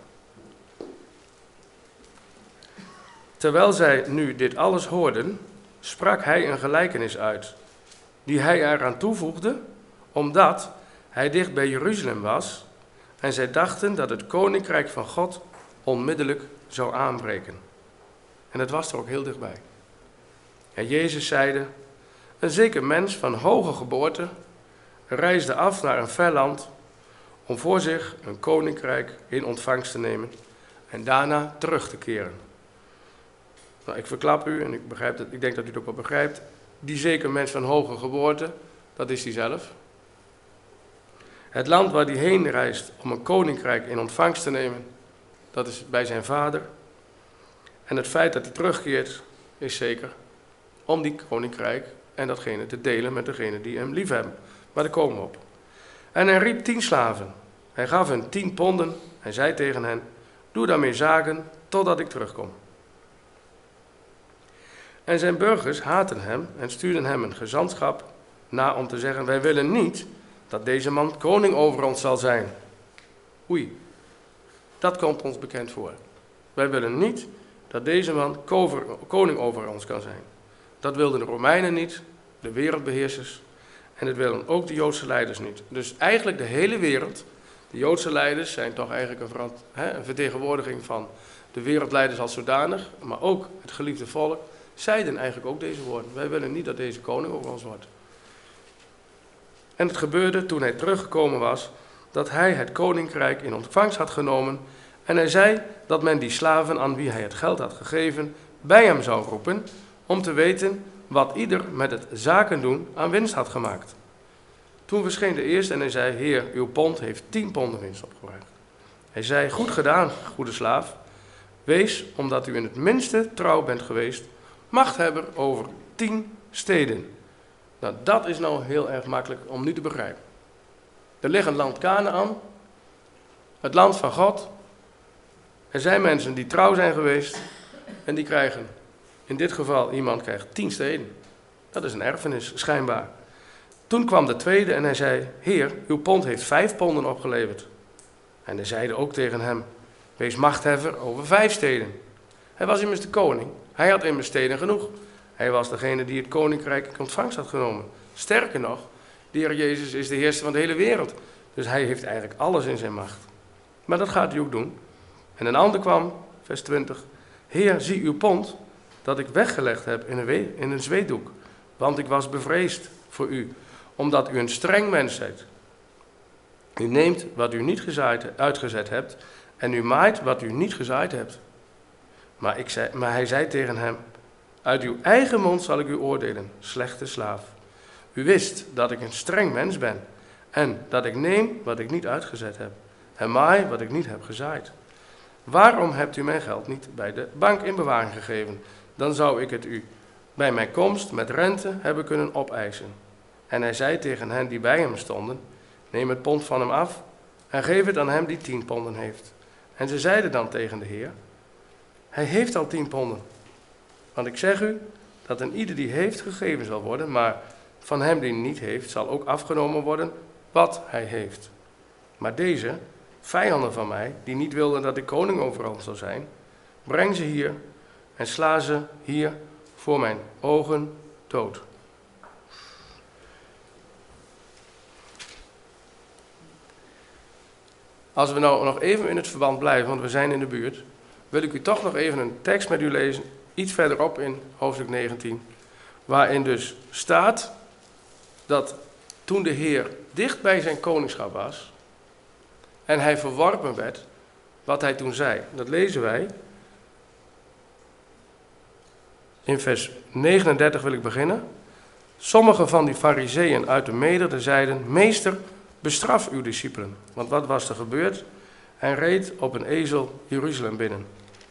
Terwijl zij nu dit alles hoorden, sprak hij een gelijkenis uit, die hij eraan toevoegde, omdat hij dicht bij Jeruzalem was en zij dachten dat het koninkrijk van God onmiddellijk zou aanbreken. En het was er ook heel dichtbij. En Jezus zeide, een zeker mens van hoge geboorte reisde af naar een ver land om voor zich een koninkrijk in ontvangst te nemen en daarna terug te keren. Nou, ik verklap u, en ik, begrijp dat, ik denk dat u het ook wel begrijpt, die zeker mens van hoge geboorte, dat is hij zelf. Het land waar hij heen reist om een koninkrijk in ontvangst te nemen, dat is bij zijn vader. En het feit dat hij terugkeert, is zeker om die koninkrijk en datgene te delen met degene die hem lief hebben. Maar daar komen we op. En hij riep tien slaven. Hij gaf hen tien ponden en zei tegen hen, doe daarmee zaken totdat ik terugkom. En zijn burgers haatten hem en stuurden hem een gezantschap na om te zeggen, wij willen niet dat deze man koning over ons zal zijn. Oei, dat komt ons bekend voor. Wij willen niet dat deze man koning over ons kan zijn. Dat wilden de Romeinen niet, de wereldbeheersers, en dat willen ook de Joodse leiders niet. Dus eigenlijk de hele wereld, de Joodse leiders zijn toch eigenlijk een, verant, hè, een vertegenwoordiging van de wereldleiders als zodanig, maar ook het geliefde volk, zeiden eigenlijk ook deze woorden. Wij willen niet dat deze koning over ons wordt. En het gebeurde toen hij teruggekomen was, dat hij het koninkrijk in ontvangst had genomen. En hij zei dat men die slaven aan wie hij het geld had gegeven, bij hem zou roepen, om te weten wat ieder met het zaken doen aan winst had gemaakt. Toen verscheen de eerste en hij zei, Heer, uw pond heeft tien ponden winst opgebracht. Hij zei, goed gedaan, goede slaaf. Wees, omdat u in het minste trouw bent geweest, machthebber over tien steden. Nou, dat is nou heel erg makkelijk om nu te begrijpen. Er ligt een land Kanaan, het land van God. Er zijn mensen die trouw zijn geweest en die krijgen, in dit geval iemand krijgt tien steden. Dat is een erfenis, schijnbaar. Toen kwam de tweede en hij zei, Heer, uw pond heeft vijf ponden opgeleverd. En hij zeide ook tegen hem, wees machtheffer over vijf steden. Hij was immers de koning, hij had immers steden genoeg. Hij was degene die het koninkrijk in ontvangst had genomen. Sterker nog, de Heer Jezus is de heerser van de hele wereld. Dus hij heeft eigenlijk alles in zijn macht. Maar dat gaat hij ook doen. En een ander kwam, vers twintig. Heer, zie uw pond, dat ik weggelegd heb in een, we- in een zweetdoek. Want ik was bevreesd voor u, omdat u een streng mens zijt. U neemt wat u niet gezaaid, uitgezet hebt, en u maait wat u niet gezaaid hebt. Maar, ik zei, maar hij zei tegen hem, uit uw eigen mond zal ik u oordelen, slechte slaaf. U wist dat ik een streng mens ben, en dat ik neem wat ik niet uitgezet heb, en maai wat ik niet heb gezaaid. Waarom hebt u mijn geld niet bij de bank in bewaring gegeven? Dan zou ik het u bij mijn komst met rente hebben kunnen opeisen. En hij zei tegen hen die bij hem stonden, neem het pond van hem af en geef het aan hem die tien ponden heeft. En ze zeiden dan tegen de Heer, hij heeft al tien ponden. Want ik zeg u, dat een ieder die heeft gegeven zal worden, maar van hem die niet heeft, zal ook afgenomen worden wat hij heeft. Maar deze, vijanden van mij, die niet wilden dat ik koning overal zou zijn, breng ze hier en sla ze hier voor mijn ogen dood. Als we nou nog even in het verband blijven, want we zijn in de buurt, wil ik u toch nog even een tekst met u lezen, iets verderop in hoofdstuk negentien, waarin dus staat dat toen de Heer dicht bij zijn koningschap was en hij verworpen werd, wat hij toen zei. Dat lezen wij. In vers negenendertig wil ik beginnen. Sommige van die fariseeën uit de menigte zeiden, meester, bestraf uw discipelen. Want wat was er gebeurd? Hij reed op een ezel Jeruzalem binnen.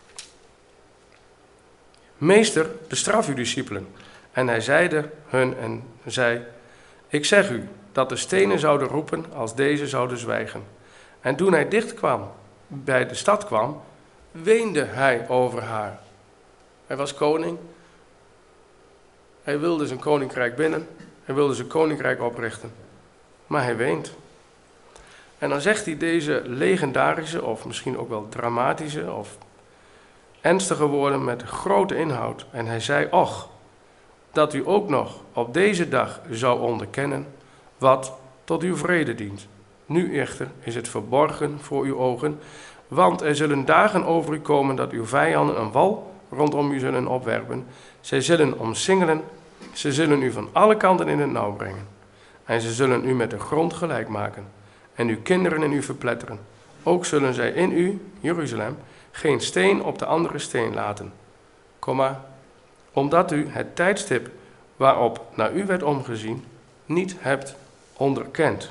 Meester, bestraf uw discipelen. En hij zeide hun en zei, ik zeg u dat de stenen zouden roepen als deze zouden zwijgen. En toen hij dicht kwam, bij de stad kwam, weende hij over haar. Hij was koning. Hij wilde zijn koninkrijk binnen. Hij wilde zijn koninkrijk oprichten. Maar hij weent. En dan zegt hij deze legendarische, of misschien ook wel dramatische, of ernstige woorden met grote inhoud. En hij zei, och, dat u ook nog op deze dag zou onderkennen wat tot uw vrede dient. Nu echter is het verborgen voor uw ogen, want er zullen dagen over u komen dat uw vijanden een wal rondom u zullen opwerpen. Zij zullen omsingelen, ze zullen u van alle kanten in het nauw brengen. En ze zullen u met de grond gelijk maken en uw kinderen in u verpletteren. Ook zullen zij in u, Jeruzalem, geen steen op de andere steen laten. Komma, omdat u het tijdstip waarop naar u werd omgezien niet hebt onderkend.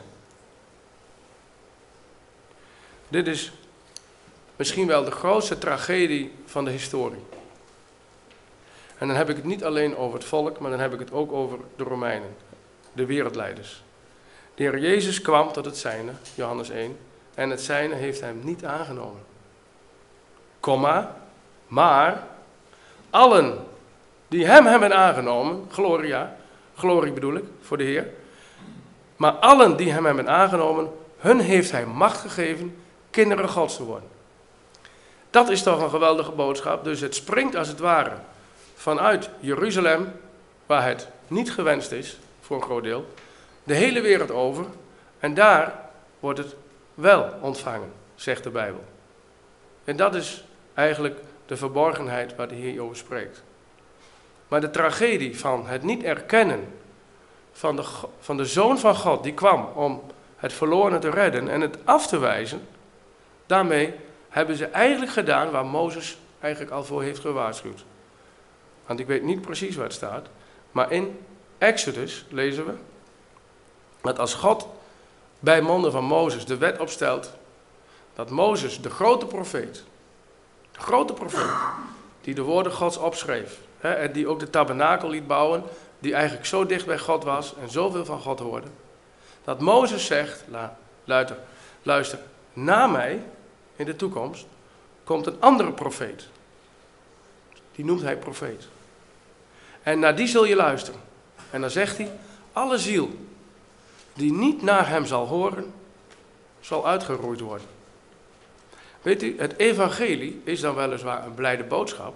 Dit is misschien wel de grootste tragedie van de historie. En dan heb ik het niet alleen over het volk, maar dan heb ik het ook over de Romeinen, de wereldleiders. De Heer Jezus kwam tot het zijne, Johannes één, en het zijne heeft hem niet aangenomen. Komma, maar allen die hem hebben aangenomen, gloria, glorie bedoel ik, voor de Heer. Maar allen die hem hebben aangenomen, hun heeft hij macht gegeven kinderen Gods te worden. Dat is toch een geweldige boodschap. Dus het springt als het ware vanuit Jeruzalem, waar het niet gewenst is, voor een groot deel, de hele wereld over. En daar wordt het wel ontvangen, zegt de Bijbel. En dat is eigenlijk de verborgenheid waar de Heer over spreekt. Maar de tragedie van het niet erkennen van de, van de Zoon van God, die kwam om het verlorene te redden en het af te wijzen, daarmee hebben ze eigenlijk gedaan waar Mozes eigenlijk al voor heeft gewaarschuwd. Want ik weet niet precies waar het staat, maar in Exodus lezen we dat als God bij monden van Mozes de wet opstelt, dat Mozes, de grote profeet, de grote profeet, die de woorden Gods opschreef, hè, en die ook de tabernakel liet bouwen die eigenlijk zo dicht bij God was en zoveel van God hoorde, dat Mozes zegt, la, luister, luister, na mij in de toekomst komt een andere profeet. Die noemt hij profeet. En naar die zul je luisteren. En dan zegt hij, alle ziel die niet naar hem zal horen, zal uitgeroeid worden. Weet u, het evangelie is dan weliswaar een blijde boodschap.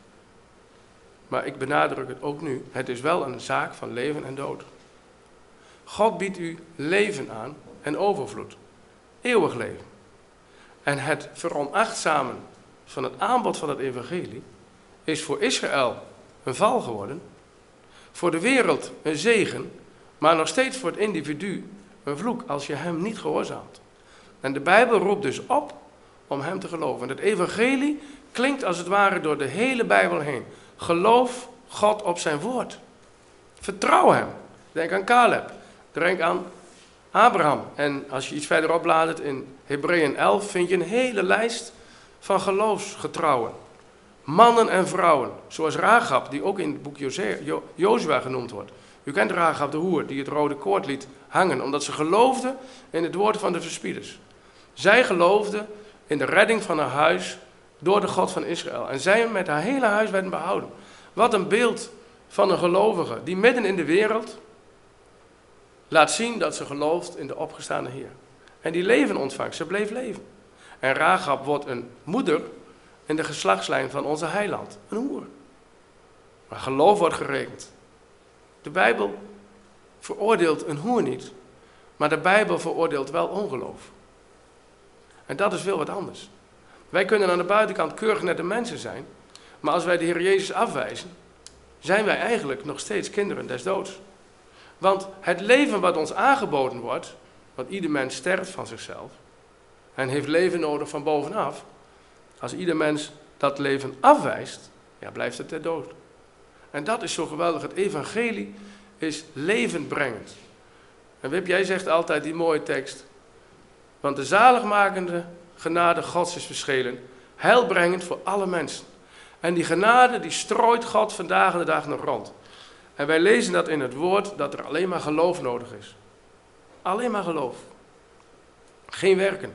Maar ik benadruk het ook nu. Het is wel een zaak van leven en dood. God biedt u leven aan en overvloed. Eeuwig leven. En het veronachtzamen van het aanbod van het evangelie is voor Israël een val geworden. Voor de wereld een zegen. Maar nog steeds voor het individu een vloek als je hem niet gehoorzaamt. En de Bijbel roept dus op om hem te geloven. En het evangelie klinkt als het ware door de hele Bijbel heen. Geloof God op zijn woord. Vertrouw hem. Denk aan Caleb. Denk aan Abraham. En als je iets verderop bladert in Hebreeën elf vind je een hele lijst van geloofsgetrouwen. Mannen en vrouwen. Zoals Rahab, die ook in het boek Jozua genoemd wordt. U kent Rahab de hoer, die het rode koord liet hangen. Omdat ze geloofde in het woord van de verspieders. Zij geloofde in de redding van haar huis door de God van Israël. En zij met haar hele huis werden behouden. Wat een beeld van een gelovige die midden in de wereld laat zien dat ze gelooft in de opgestaande Heer. En die leven ontvangt, ze bleef leven. En Rahab wordt een moeder in de geslachtslijn van onze heiland. Een hoer. Maar geloof wordt gerekend. De Bijbel veroordeelt een hoer niet. Maar de Bijbel veroordeelt wel ongeloof. En dat is veel wat anders. Wij kunnen aan de buitenkant keurig nette mensen zijn. Maar als wij de Heer Jezus afwijzen, zijn wij eigenlijk nog steeds kinderen des doods. Want het leven wat ons aangeboden wordt, want ieder mens sterft van zichzelf en heeft leven nodig van bovenaf. Als ieder mens dat leven afwijst, ja, blijft het ter dood. En dat is zo geweldig. Het evangelie is levendbrengend. En Wip, jij zegt altijd die mooie tekst. Want de zaligmakende genade Gods is verschenen, heilbrengend voor alle mensen. En die genade die strooit God vandaag de dag nog rond. En wij lezen dat in het woord dat er alleen maar geloof nodig is. Alleen maar geloof. Geen werken.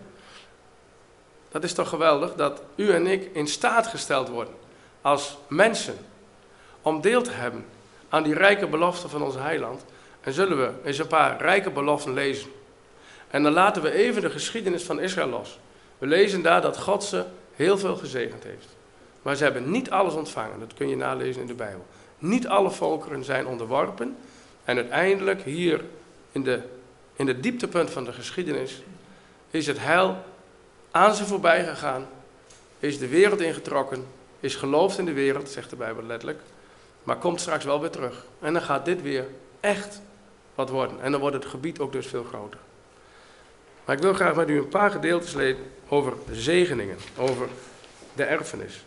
Dat is toch geweldig dat u en ik in staat gesteld worden als mensen om deel te hebben aan die rijke beloften van onze heiland. En zullen we eens een paar rijke beloften lezen. En dan laten we even de geschiedenis van Israël los. We lezen daar dat God ze heel veel gezegend heeft. Maar ze hebben niet alles ontvangen. Dat kun je nalezen in de Bijbel. Niet alle volkeren zijn onderworpen. En uiteindelijk hier in de, in de dieptepunt van de geschiedenis is het heil aan ze voorbij gegaan. Is de wereld ingetrokken. Is geloofd in de wereld, zegt de Bijbel letterlijk. Maar komt straks wel weer terug. En dan gaat dit weer echt wat worden. En dan wordt het gebied ook dus veel groter. Maar ik wil graag met u een paar gedeeltes lezen over zegeningen. Over de erfenis.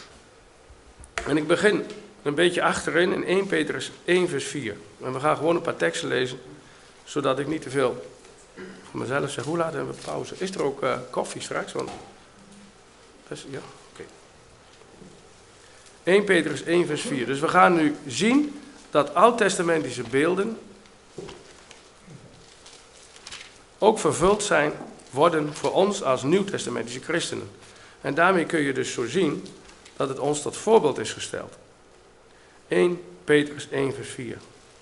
En ik begin een beetje achterin in Eerste Petrus één vers vier. En we gaan gewoon een paar teksten lezen. Zodat ik niet te veel voor mezelf zeg. Hoe laat hebben we pauze? Is er ook uh, koffie straks? Want, dus, ja, oké. Okay. Eerste Petrus één vers vier. Dus we gaan nu zien dat oud-testamentische beelden ook vervuld zijn, worden voor ons als nieuw-testamentische christenen. En daarmee kun je dus zo zien dat het ons tot voorbeeld is gesteld. Eerste Petrus één vers vier.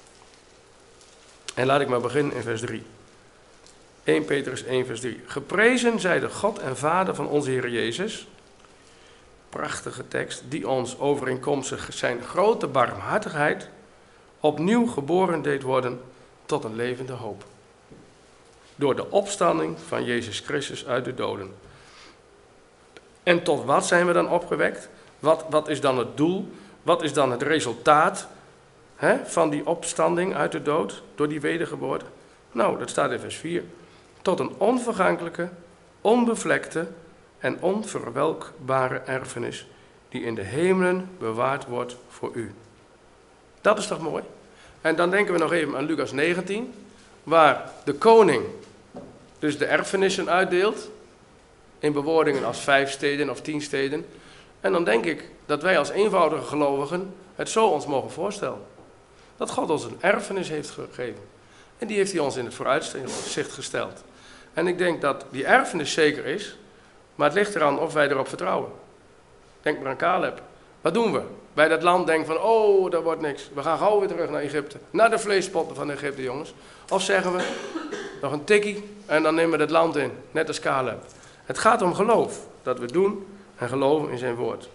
En laat ik maar beginnen in vers drie. Eerste Petrus één vers drie. Geprezen zij de God en Vader van onze Heer Jezus. Prachtige tekst. Die ons overeenkomstig zijn grote barmhartigheid opnieuw geboren deed worden tot een levende hoop. Door de opstanding van Jezus Christus uit de doden. En tot wat zijn we dan opgewekt? Wat, wat is dan het doel? Wat is dan het resultaat hè, van die opstanding uit de dood door die wedergeboorte? Nou, dat staat in vers vier. Tot een onvergankelijke, onbevlekte en onverwelkbare erfenis die in de hemelen bewaard wordt voor u. Dat is toch mooi? En dan denken we nog even aan Lucas negentien, waar de koning dus de erfenissen uitdeelt, in bewoordingen als vijf steden of tien steden. En dan denk ik dat wij als eenvoudige gelovigen het zo ons mogen voorstellen. Dat God ons een erfenis heeft gegeven. En die heeft hij ons in het vooruitzicht gesteld. En ik denk dat die erfenis zeker is, maar het ligt eraan of wij erop vertrouwen. Denk maar aan Caleb. Wat doen we? Bij dat land denken van, oh, dat wordt niks. We gaan gauw weer terug naar Egypte. Naar de vleespotten van Egypte, jongens. Of zeggen we, nog een tikkie en dan nemen we het land in. Net als Caleb. Het gaat om geloof. Dat we doen en geloven in zijn woord.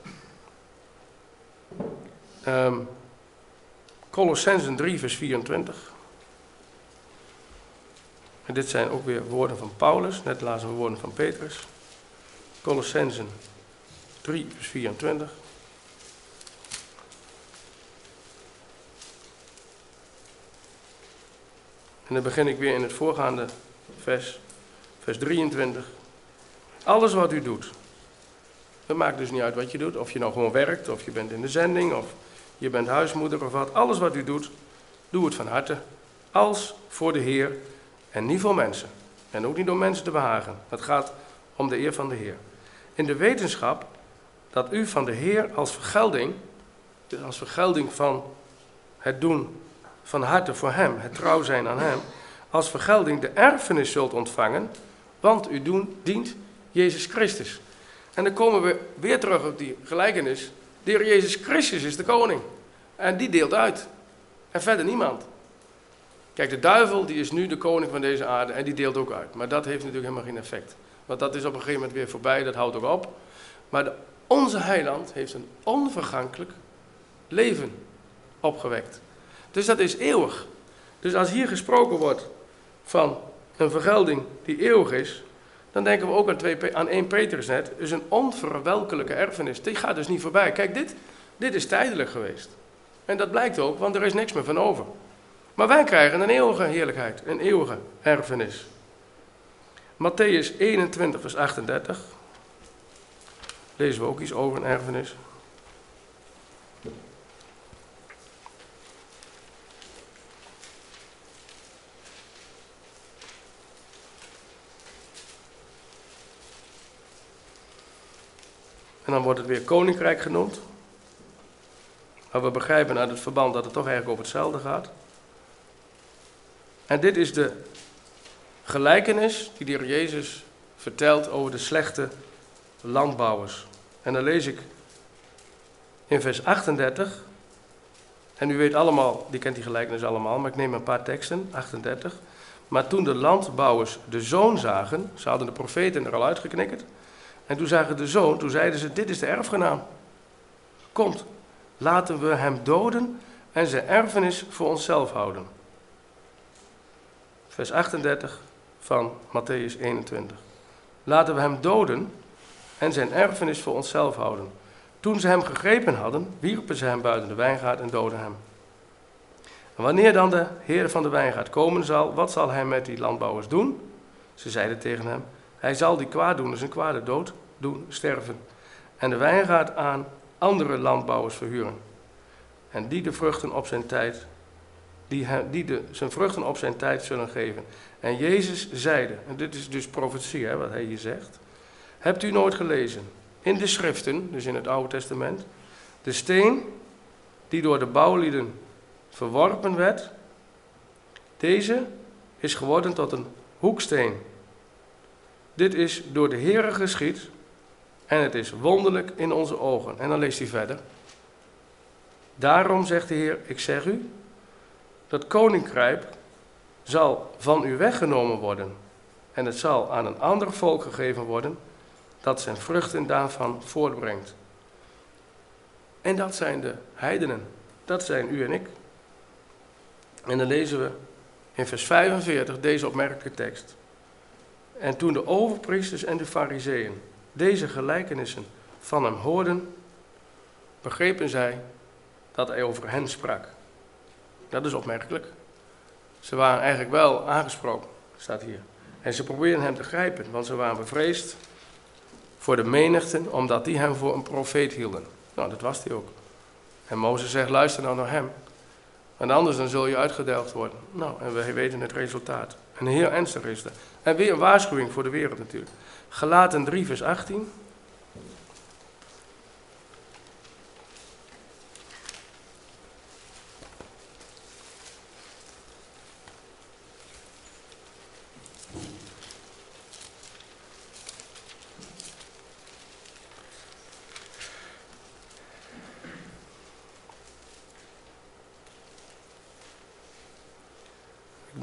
Um, Colossenzen drie vers vierentwintig. En dit zijn ook weer woorden van Paulus. Net lazen we woorden van Petrus. Colossenzen drie vers vierentwintig. En dan begin ik weer in het voorgaande vers, vers drieëntwintig. Alles wat u doet. Het maakt dus niet uit wat je doet. Of je nou gewoon werkt, of je bent in de zending, of je bent huismoeder of wat. Alles wat u doet, doe het van harte. Als voor de Heer en niet voor mensen. En ook niet om mensen te behagen. Het gaat om de eer van de Heer. In de wetenschap dat u van de Heer als vergelding, dus als vergelding van het doen van harte voor hem, het trouw zijn aan hem, als vergelding de erfenis zult ontvangen, want u doen, dient Jezus Christus. En dan komen we weer terug op die gelijkenis. De Heer Jezus Christus is de koning. En die deelt uit. En verder niemand. Kijk, de duivel die is nu de koning van deze aarde en die deelt ook uit. Maar dat heeft natuurlijk helemaal geen effect. Want dat is op een gegeven moment weer voorbij, dat houdt ook op. Maar de, onze heiland heeft een onvergankelijk leven opgewekt. Dus dat is eeuwig. Dus als hier gesproken wordt van een vergelding die eeuwig is, dan denken we ook aan, twee, aan één Petrus net, is een onverwelkelijke erfenis. Die gaat dus niet voorbij. Kijk, dit, dit is tijdelijk geweest. En dat blijkt ook, want er is niks meer van over. Maar wij krijgen een eeuwige heerlijkheid, een eeuwige erfenis. Mattheüs eenentwintig vers achtendertig. Lezen we ook iets over een erfenis. En dan wordt het weer koninkrijk genoemd. Maar we begrijpen uit het verband dat het toch eigenlijk over hetzelfde gaat. En dit is de gelijkenis die de Heer Jezus vertelt over de slechte landbouwers. En dan lees ik in vers achtendertig. En u weet allemaal, die kent die gelijkenis allemaal, maar ik neem een paar teksten, achtendertig. Maar toen de landbouwers de zoon zagen, ze hadden de profeten er al uitgeknikkerd. En toen zagen de zoon, toen zeiden ze, dit is de erfgenaam. Komt, laten we hem doden en zijn erfenis voor onszelf houden. Vers achtendertig van Mattheüs eenentwintig. Laten we hem doden en zijn erfenis voor onszelf houden. Toen ze hem gegrepen hadden, wierpen ze hem buiten de wijngaard en doden hem. En wanneer dan de heer van de wijngaard komen zal, wat zal hij met die landbouwers doen? Ze zeiden tegen hem, hij zal die kwaaddoeners een kwade dood doen sterven. En de wijngaard aan andere landbouwers verhuren. En die de vruchten op zijn tijd, die, hem, die de, zijn vruchten op zijn tijd zullen geven. En Jezus zeide, en dit is dus profetie, hè, wat hij hier zegt. Hebt u nooit gelezen? In de schriften, dus in het Oude Testament, de steen die door de bouwlieden verworpen werd, deze is geworden tot een hoeksteen. Dit is door de Heere geschied en het is wonderlijk in onze ogen. En dan leest hij verder. Daarom zegt de Heer, ik zeg u, dat koninkrijk zal van u weggenomen worden en het zal aan een ander volk gegeven worden dat zijn vruchten daarvan voortbrengt. En dat zijn de heidenen, dat zijn u en ik. En dan lezen we in vers vijfenveertig deze opmerkelijke tekst. En toen de overpriesters en de farizeeën deze gelijkenissen van hem hoorden, begrepen zij dat hij over hen sprak. Dat is opmerkelijk. Ze waren eigenlijk wel aangesproken, staat hier. En ze probeerden hem te grijpen, want ze waren bevreesd voor de menigten, omdat die hem voor een profeet hielden. Nou, dat was hij ook. En Mozes zegt, luister nou naar hem. Want anders dan zul je uitgedelgd worden. Nou, en wij weten het resultaat. Een heel ernstig resultaat. En weer een waarschuwing voor de wereld natuurlijk. Galaten drie vers achttien.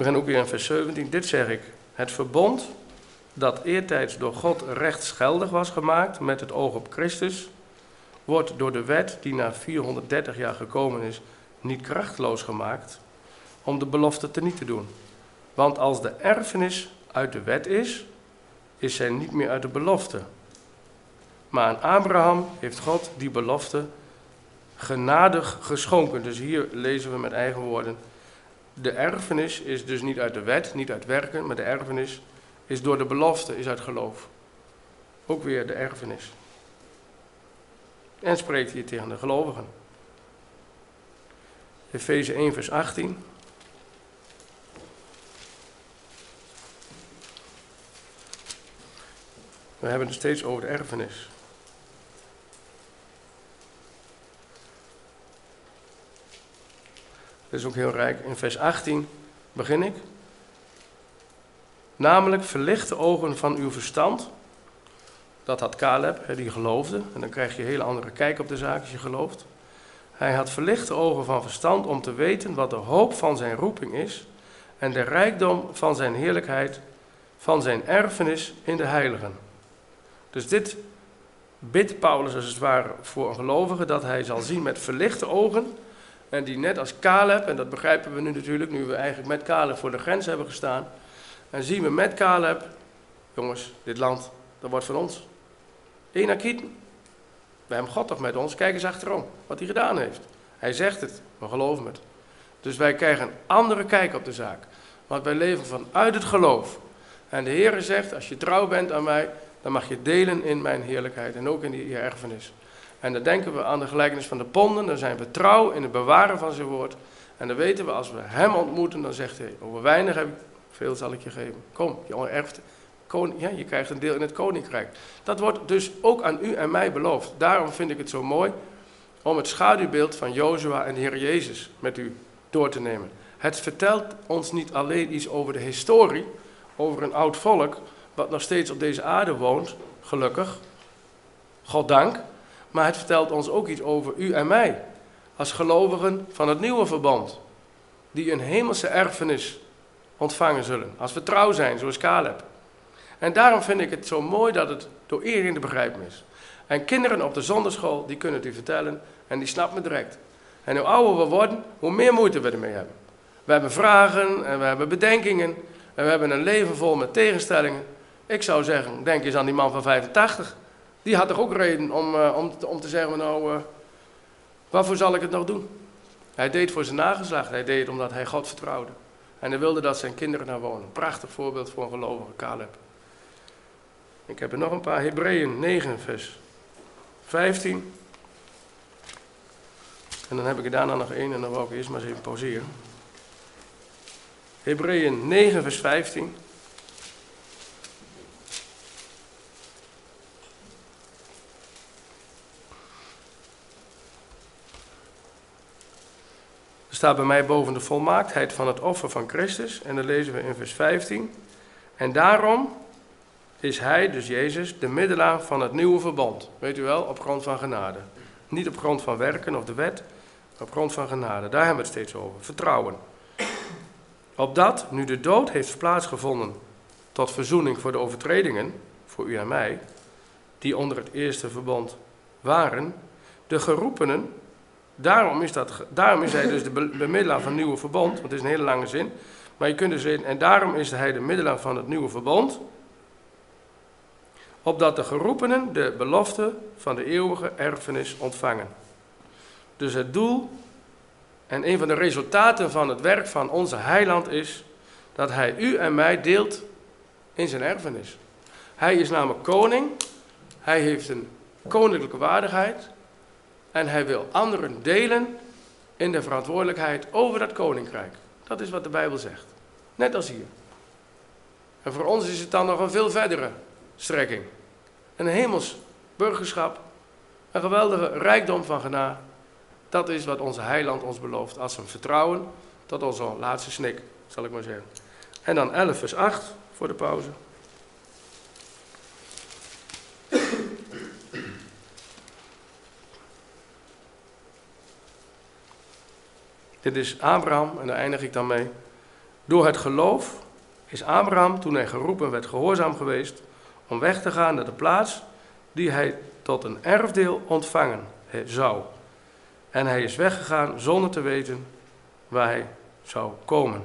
begin ook weer in vers zeventien. Dit zeg ik. Het verbond dat eertijds door God rechtsgeldig was gemaakt met het oog op Christus, wordt door de wet die na vierhonderddertig jaar gekomen is, niet krachteloos gemaakt om de belofte teniet te doen. Want als de erfenis uit de wet is, is zij niet meer uit de belofte. Maar aan Abraham heeft God die belofte genadig geschonken. Dus hier lezen we met eigen woorden. De erfenis is dus niet uit de wet, niet uit werken, maar de erfenis is door de belofte, is uit geloof. Ook weer de erfenis. En spreekt hier tegen de gelovigen. Efeze één vers achttien. We hebben het steeds over de erfenis. Dat is ook heel rijk. In vers achttien begin ik. Namelijk verlicht de ogen van uw verstand. Dat had Caleb, die geloofde. En dan krijg je een hele andere kijk op de zaak als je gelooft. Hij had verlichte ogen van verstand om te weten wat de hoop van zijn roeping is. En de rijkdom van zijn heerlijkheid, van zijn erfenis in de heiligen. Dus dit bidt Paulus als het ware voor een gelovige, dat hij zal zien met verlichte ogen. En die net als Caleb, en dat begrijpen we nu natuurlijk, nu we eigenlijk met Caleb voor de grens hebben gestaan. En zien we met Caleb, jongens, dit land, dat wordt van ons. Enakieten, we hebben God toch met ons, kijk eens achterom, wat hij gedaan heeft. Hij zegt het, we geloven het. Dus wij krijgen een andere kijk op de zaak. Want wij leven vanuit het geloof. En de Heer zegt, als je trouw bent aan mij, dan mag je delen in mijn heerlijkheid en ook in die erfenis. En dan denken we aan de gelijkenis van de ponden, dan zijn we trouw in het bewaren van zijn woord. En dan weten we, als we hem ontmoeten, dan zegt hij, over weinig heb ik, veel zal ik je geven. Kom, je erft, ja, je krijgt een deel in het koninkrijk. Dat wordt dus ook aan u en mij beloofd. Daarom vind ik het zo mooi om het schaduwbeeld van Jozua en de Heer Jezus met u door te nemen. Het vertelt ons niet alleen iets over de historie, over een oud volk, wat nog steeds op deze aarde woont, gelukkig, goddank. Maar het vertelt ons ook iets over u en mij, als gelovigen van het nieuwe verbond, die een hemelse erfenis ontvangen zullen, als we trouw zijn, zoals Caleb. En daarom vind ik het zo mooi dat het door iedereen te begrijpen is. En kinderen op de zonderschool, die kunnen het u vertellen en die snappen het direct. En hoe ouder we worden, hoe meer moeite we ermee hebben. We hebben vragen en we hebben bedenkingen en we hebben een leven vol met tegenstellingen. Ik zou zeggen, denk eens aan die man van vijfentachtig. Die had toch ook reden om, uh, om, om te zeggen, nou, uh, waarvoor zal ik het nog doen? Hij deed voor zijn nageslacht, hij deed het omdat hij God vertrouwde. En hij wilde dat zijn kinderen daar wonen. Prachtig voorbeeld voor een gelovige, Caleb. Ik heb er nog een paar, Hebreeën negen vers vijftien. En dan heb ik er daarna nog één en dan wou ik eerst maar eens even pauzeren. Hebreeën negen vers vijftien. Er staat bij mij boven de volmaaktheid van het offer van Christus. En dan lezen we in vers vijftien. En daarom is hij, dus Jezus, de middelaar van het nieuwe verbond. Weet u wel, op grond van genade. Niet op grond van werken of de wet, maar op grond van genade. Daar hebben we het steeds over. Vertrouwen. Opdat, nu de dood heeft plaatsgevonden tot verzoening voor de overtredingen, voor u en mij, die onder het eerste verbond waren, de geroepenen, daarom is, dat, daarom is hij dus de bemiddelaar van het nieuwe verbond, want het is een hele lange zin, maar je kunt dus zeggen, en daarom is hij de middelaar van het nieuwe verbond, opdat de geroepenen de belofte van de eeuwige erfenis ontvangen. Dus het doel en een van de resultaten van het werk van onze heiland is dat hij u en mij deelt in zijn erfenis. Hij is namelijk koning, hij heeft een koninklijke waardigheid en hij wil anderen delen in de verantwoordelijkheid over dat koninkrijk. Dat is wat de Bijbel zegt. Net als hier. En voor ons is het dan nog een veel verdere strekking. Een hemels burgerschap, een geweldige rijkdom van genade. Dat is wat onze heiland ons belooft als we hem vertrouwen tot onze laatste snik, zal ik maar zeggen. En dan elf vers acht voor de pauze. Dit is Abraham en daar eindig ik dan mee. Door het geloof is Abraham, toen hij geroepen werd, gehoorzaam geweest om weg te gaan naar de plaats die hij tot een erfdeel ontvangen zou. En hij is weggegaan zonder te weten waar hij zou komen.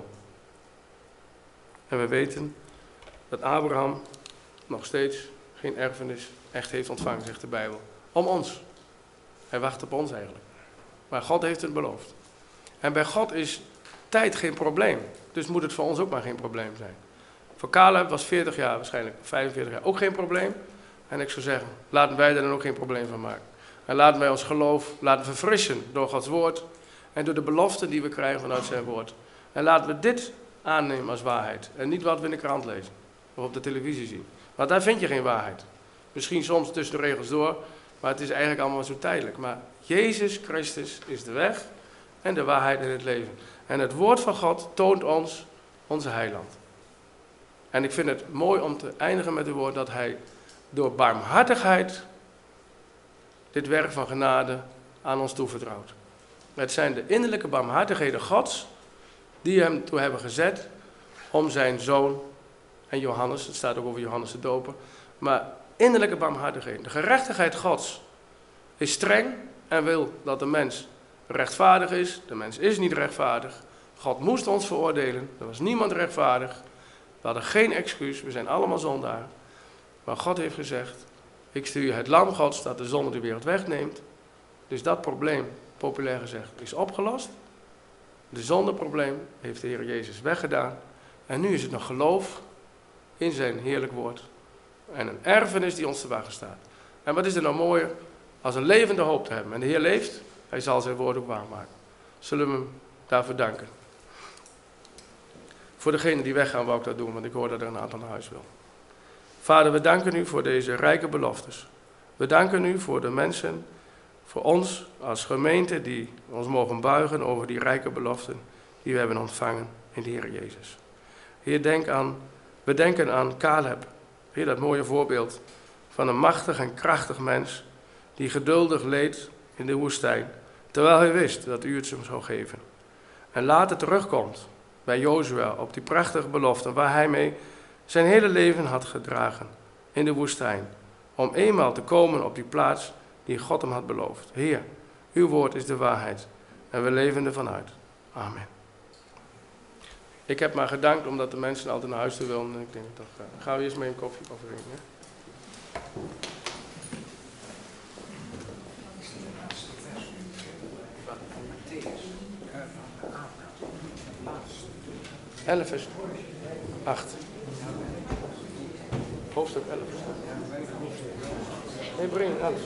En we weten dat Abraham nog steeds geen erfenis echt heeft ontvangen, zegt de Bijbel. Om ons. Hij wacht op ons eigenlijk. Maar God heeft het beloofd. En bij God is tijd geen probleem. Dus moet het voor ons ook maar geen probleem zijn. Voor Caleb was veertig jaar, waarschijnlijk vijfenveertig jaar, ook geen probleem. En ik zou zeggen, laten wij er dan ook geen probleem van maken. En laten wij ons geloof laten verfrissen door Gods woord. En door de beloften die we krijgen vanuit zijn woord. En laten we dit aannemen als waarheid. En niet wat we in de krant lezen. Of op de televisie zien. Want daar vind je geen waarheid. Misschien soms tussen de regels door. Maar het is eigenlijk allemaal zo tijdelijk. Maar Jezus Christus is de weg en de waarheid in het leven. En het woord van God toont ons onze heiland. En ik vind het mooi om te eindigen met het woord dat hij door barmhartigheid dit werk van genade aan ons toevertrouwt. Het zijn de innerlijke barmhartigheden Gods die hem toe hebben gezet om zijn zoon en Johannes, het staat ook over Johannes te dopen, maar innerlijke barmhartigheden. De gerechtigheid Gods is streng en wil dat de mens rechtvaardig is. De mens is niet rechtvaardig. God moest ons veroordelen. Er was niemand rechtvaardig. We hadden geen excuus. We zijn allemaal zondaar. Maar God heeft gezegd, ik stuur het lam Gods dat de zonde de wereld wegneemt. Dus dat probleem, populair gezegd, is opgelost. De zondeprobleem heeft de Heer Jezus weggedaan. En nu is het nog geloof in zijn heerlijk woord. En een erfenis die ons te wachten staat. En wat is er nou mooier als een levende hoop te hebben. En de Heer leeft, hij zal zijn woord ook waarmaken. Zullen we hem daarvoor danken. Voor degenen die weggaan wou ik dat doen, want ik hoor dat er een aantal naar huis wil. Vader, we danken u voor deze rijke beloftes. We danken u voor de mensen, voor ons als gemeente die ons mogen buigen over die rijke beloften die we hebben ontvangen in de Heer Jezus. Heer, denk aan, we denken aan Caleb. Heer, dat mooie voorbeeld van een machtig en krachtig mens die geduldig leed in de woestijn, terwijl hij wist dat u het hem zou geven. En later terugkomt bij Jozua op die prachtige belofte waar hij mee zijn hele leven had gedragen in de woestijn. Om eenmaal te komen op die plaats die God hem had beloofd. Heer, uw woord is de waarheid en we leven ervan uit. Amen. Ik heb maar gedankt omdat de mensen altijd naar huis toe wilden. Ik denk toch, uh, gaan we eerst mee een koffie overdrinken. elf is acht. Hoofdstuk elf. Nee, breng elf.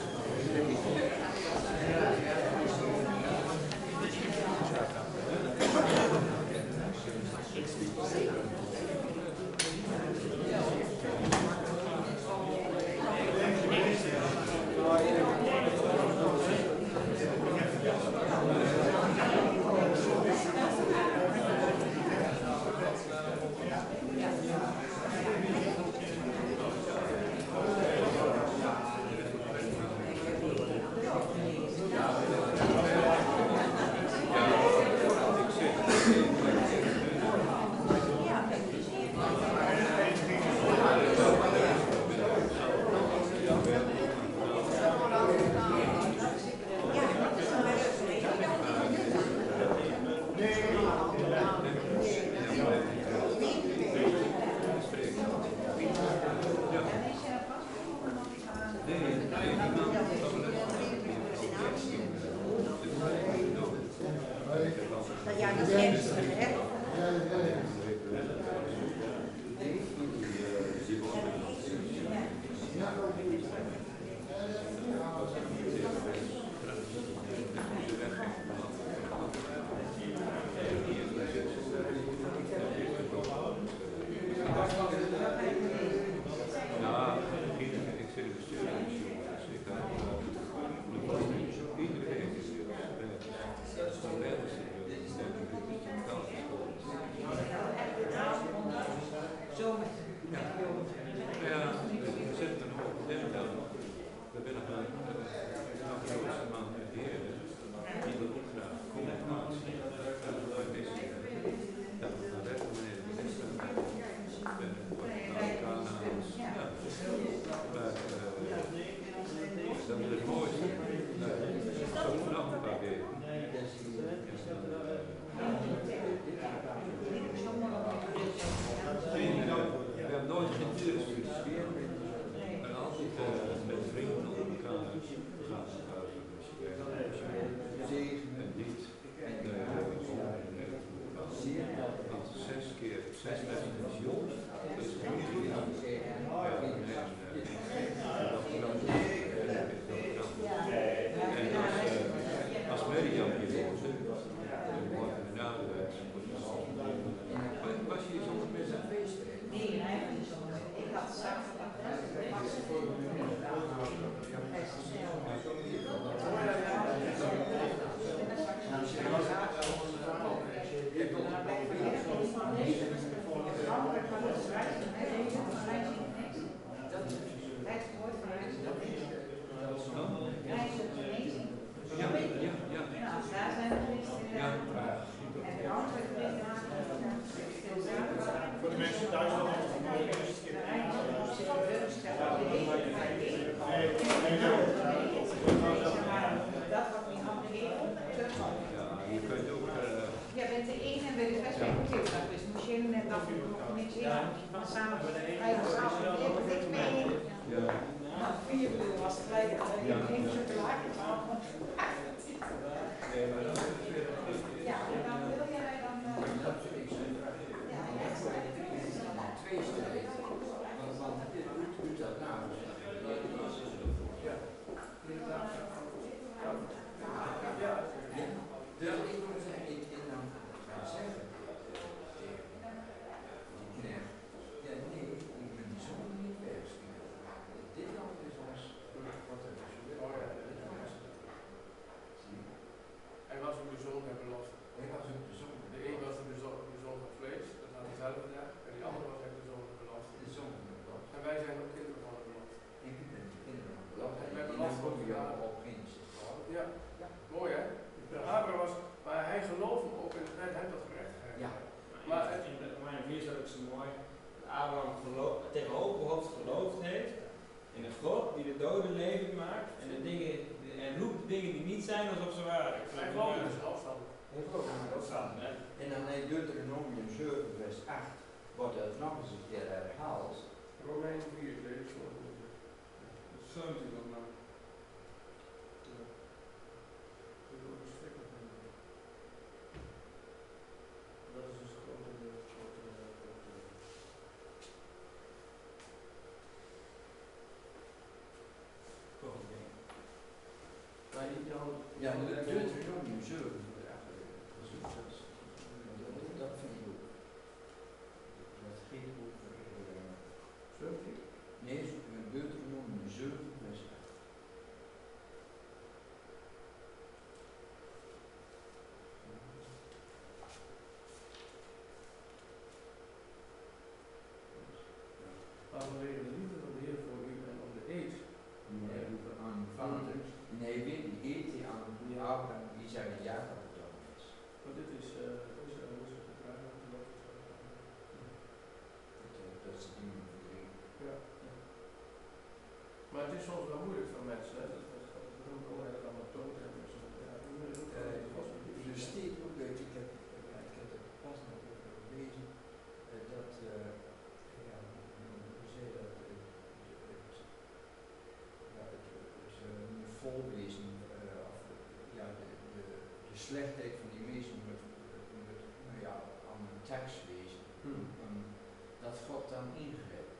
Ja, de Deuteronomium zeven wordt eigenlijk gezocht. Dat, dat, dat vind ik ook. Dat gaat over. Uh, nee, Deuteronomium zeven, vers acht. Vanwege de liefde van de Heer voor u en om de eed. Nee, aan uw vader. Nee, weet die eed die aan Abraham, Isaac en Jacob gedaan is. Maar dit is, uh, is uh, hoe is het verdragen? Dat, dat is de dingen van de ja. ja. Maar het is soms wel moeilijk voor mensen, hè? Dat, dat, dat, dat doen we ook eigenlijk allemaal toon hebben. Ja, er steekt ook uit, ik heb, ik heb er pas nog over gelezen, uh, dat, uh, ja, hoe zei dat, uh, het, ja, het, het uh, moet volwezen, uh, of, ja, de, de, de slechtheid van die mensen moet, moet nou ja, aan een tekst wezen, hmm. um, dat God dan ingrijpt.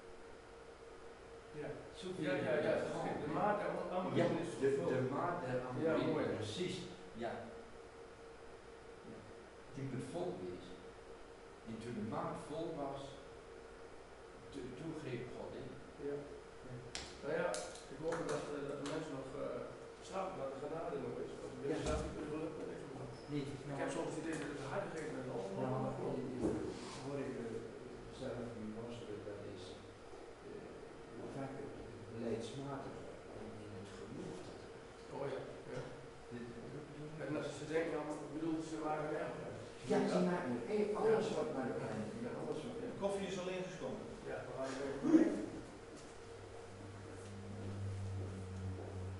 Ja, Zo ja, ja, ja, de maat der aanbidding is de, de maat der aanbidding, ja, precies, ja. ja. Die moet vol wezen. En toen de maat vol was, toen greep God in. Ja. ja. Nou ja, ik hoop dat, uh, dat de mensen nog uh, slapen, dat de genade nog is. Als de mensen slapen, kunnen we gelukkig niks meer doen. Nee, ik heb soms het idee dat het harder geeft met de nou, hoor ik zelf nu worstelen, dat is uh, vaak beleidsmatig in het geloof. Oh ja, ja. En als ze denken, dan bedoel ze waren er. Ja, ze maken hey, alles wat maar alles wat. De koffie is al ingeschonken. Ja, we gaan even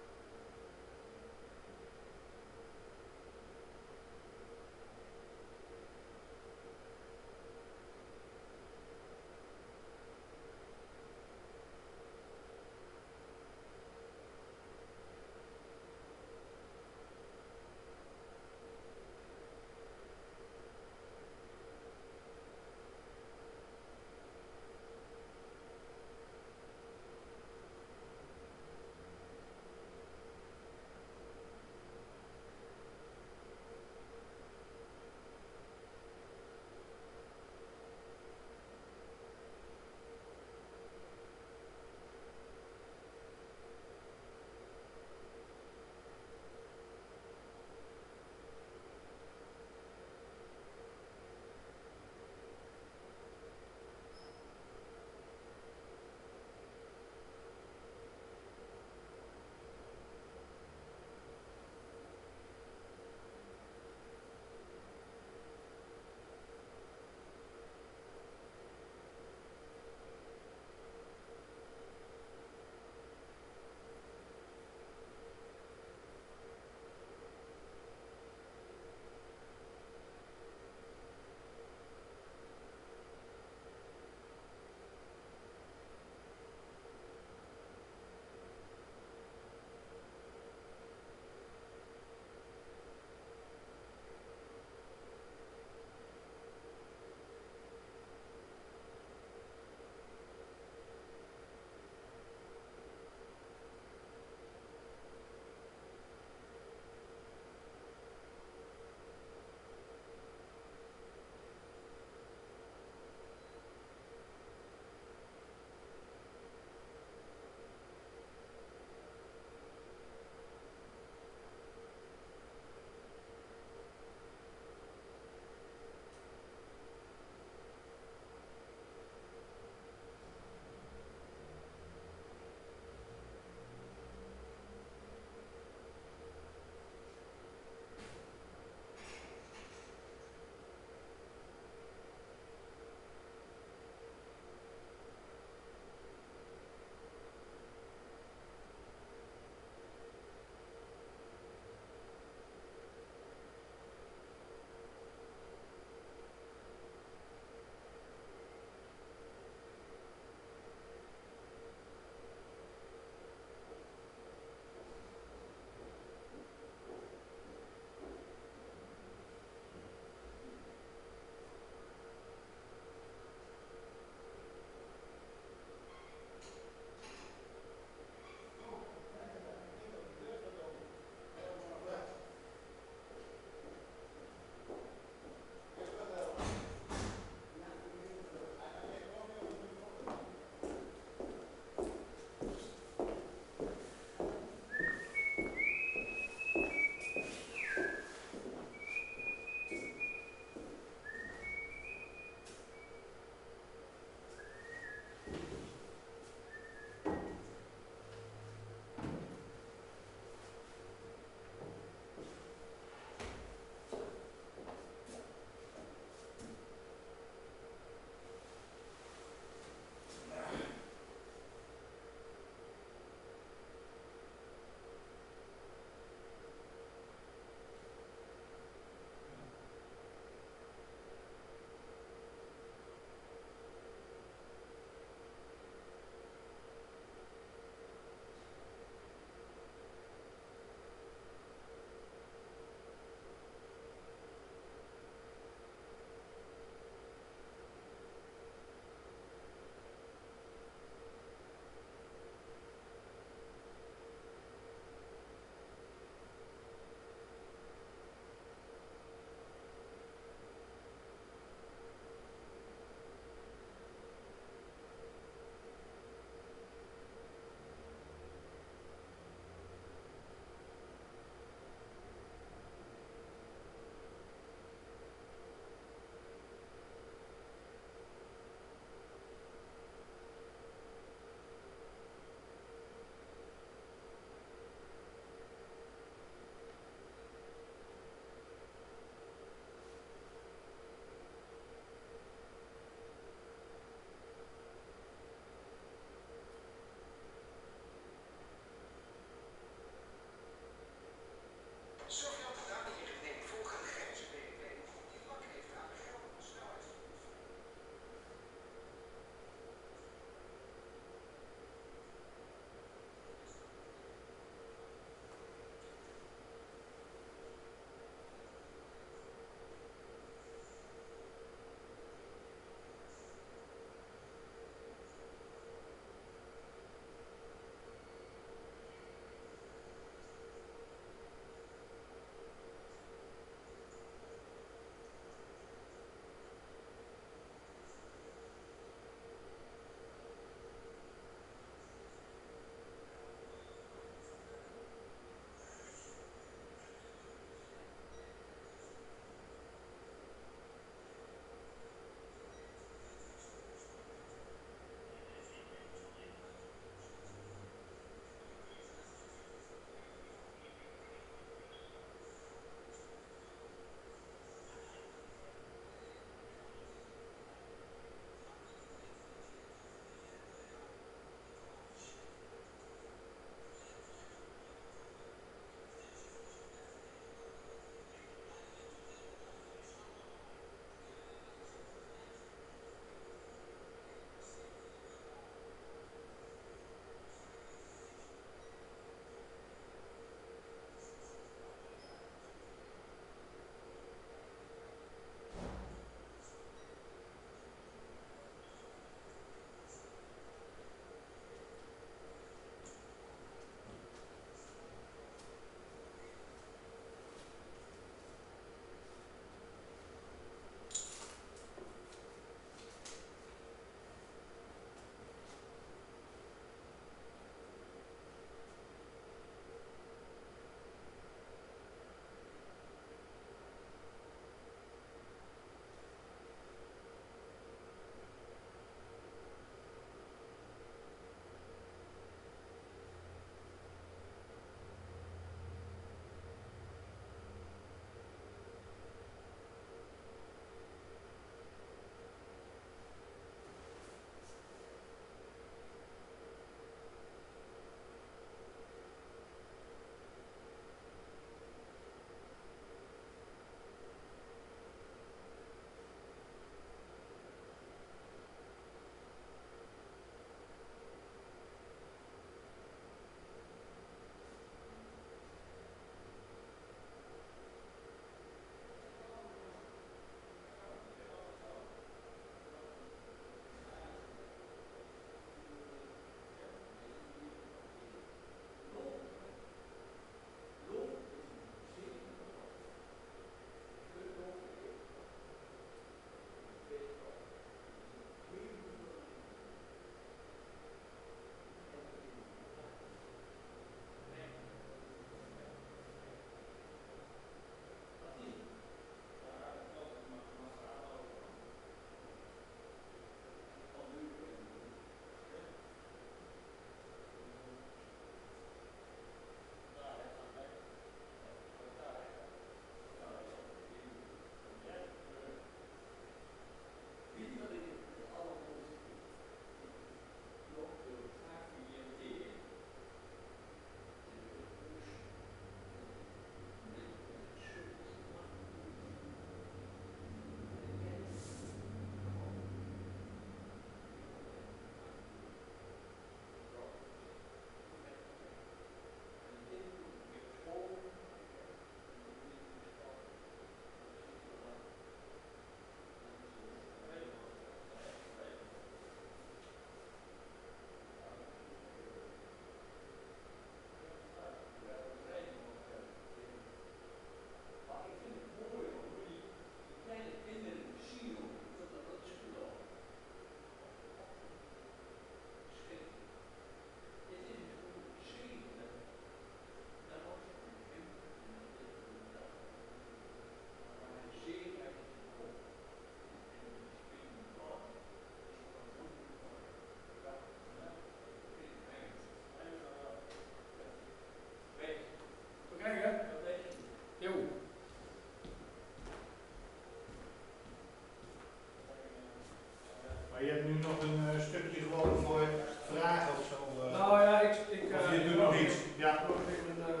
een uh, stukje gewoon voor vragen of zo. Uh, nou ja, ik... ik of uh, je doet nog iets. Ja. Even, uh...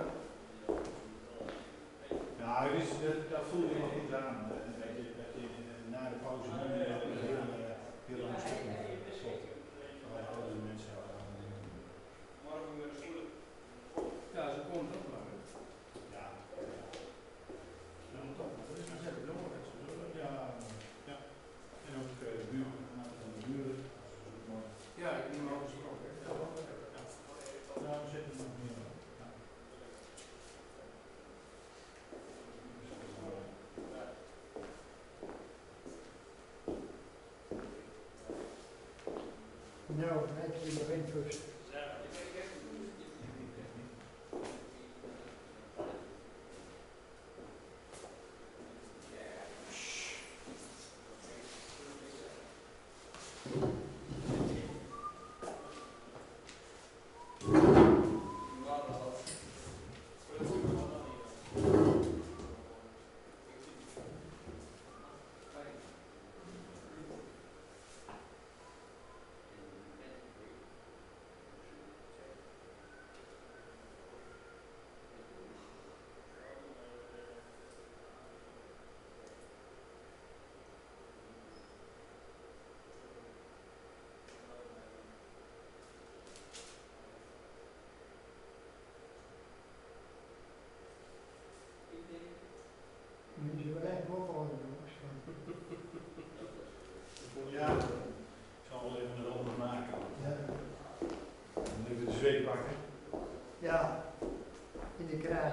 Ja, dus, dat, dat voel je nog goed aan. Uh, dat, je, dat je na de pauze nu uh, heel, uh, heel lang stoppen. Vooral de oudere mensen. Ja, ze komen ook maar. Ja. Ja, ja, ja. En ook uh, de buren, een aantal van de buren. ja, ik neem al gesproken. Ja, ja. Nou, we zitten er nog meer. Nou, heb je nog een first. Moet je wel echt ophouden, jongens. Ja, ik zal wel even een ronde maken. Ja. Dan even de zweep pakken. Ja, in de kraag.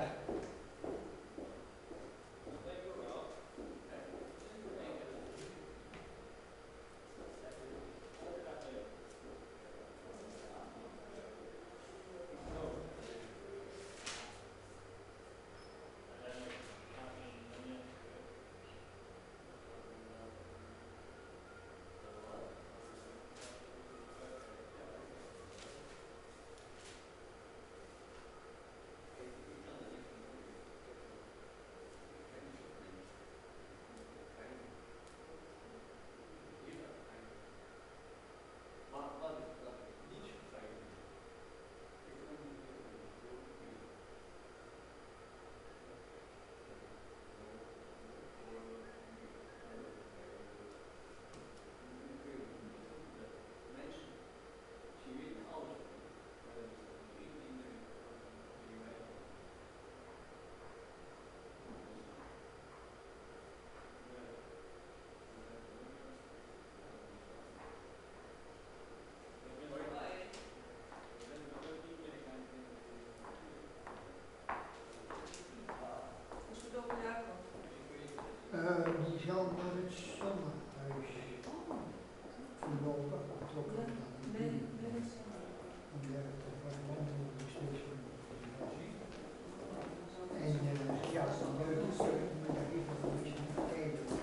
Uh, die zal naar het zomerhuis verlopen, getrokken dan. Nee, nee, ja, dat was een andere beslissing. En uh, ja, dan wil ik maar even een beetje kijken.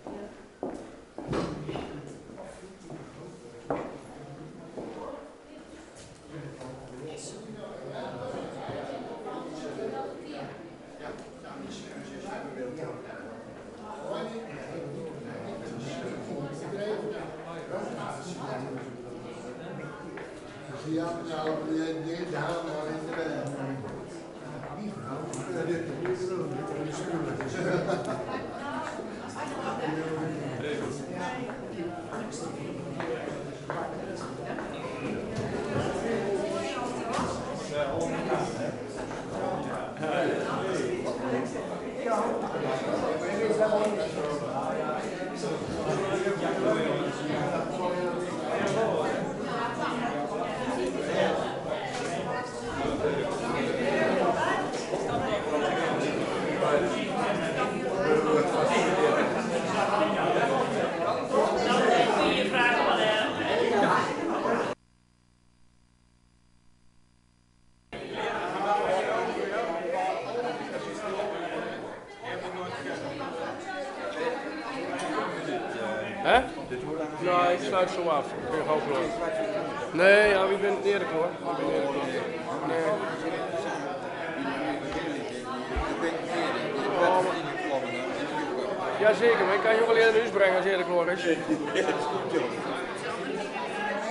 Ja, nou, dit halen we al in de weg. Ja, dit is wel een schuurlijk. Hè? Nou, ik sluit zo af. Ik ben gewoon klaar. Nee, ja, wie bent eerlijk hoor. Wie bent eerlijk hoor. Nee. Oh, maar... Jazeker, maar ik kan je ook alleen naar huis brengen als eerlijk hoor is.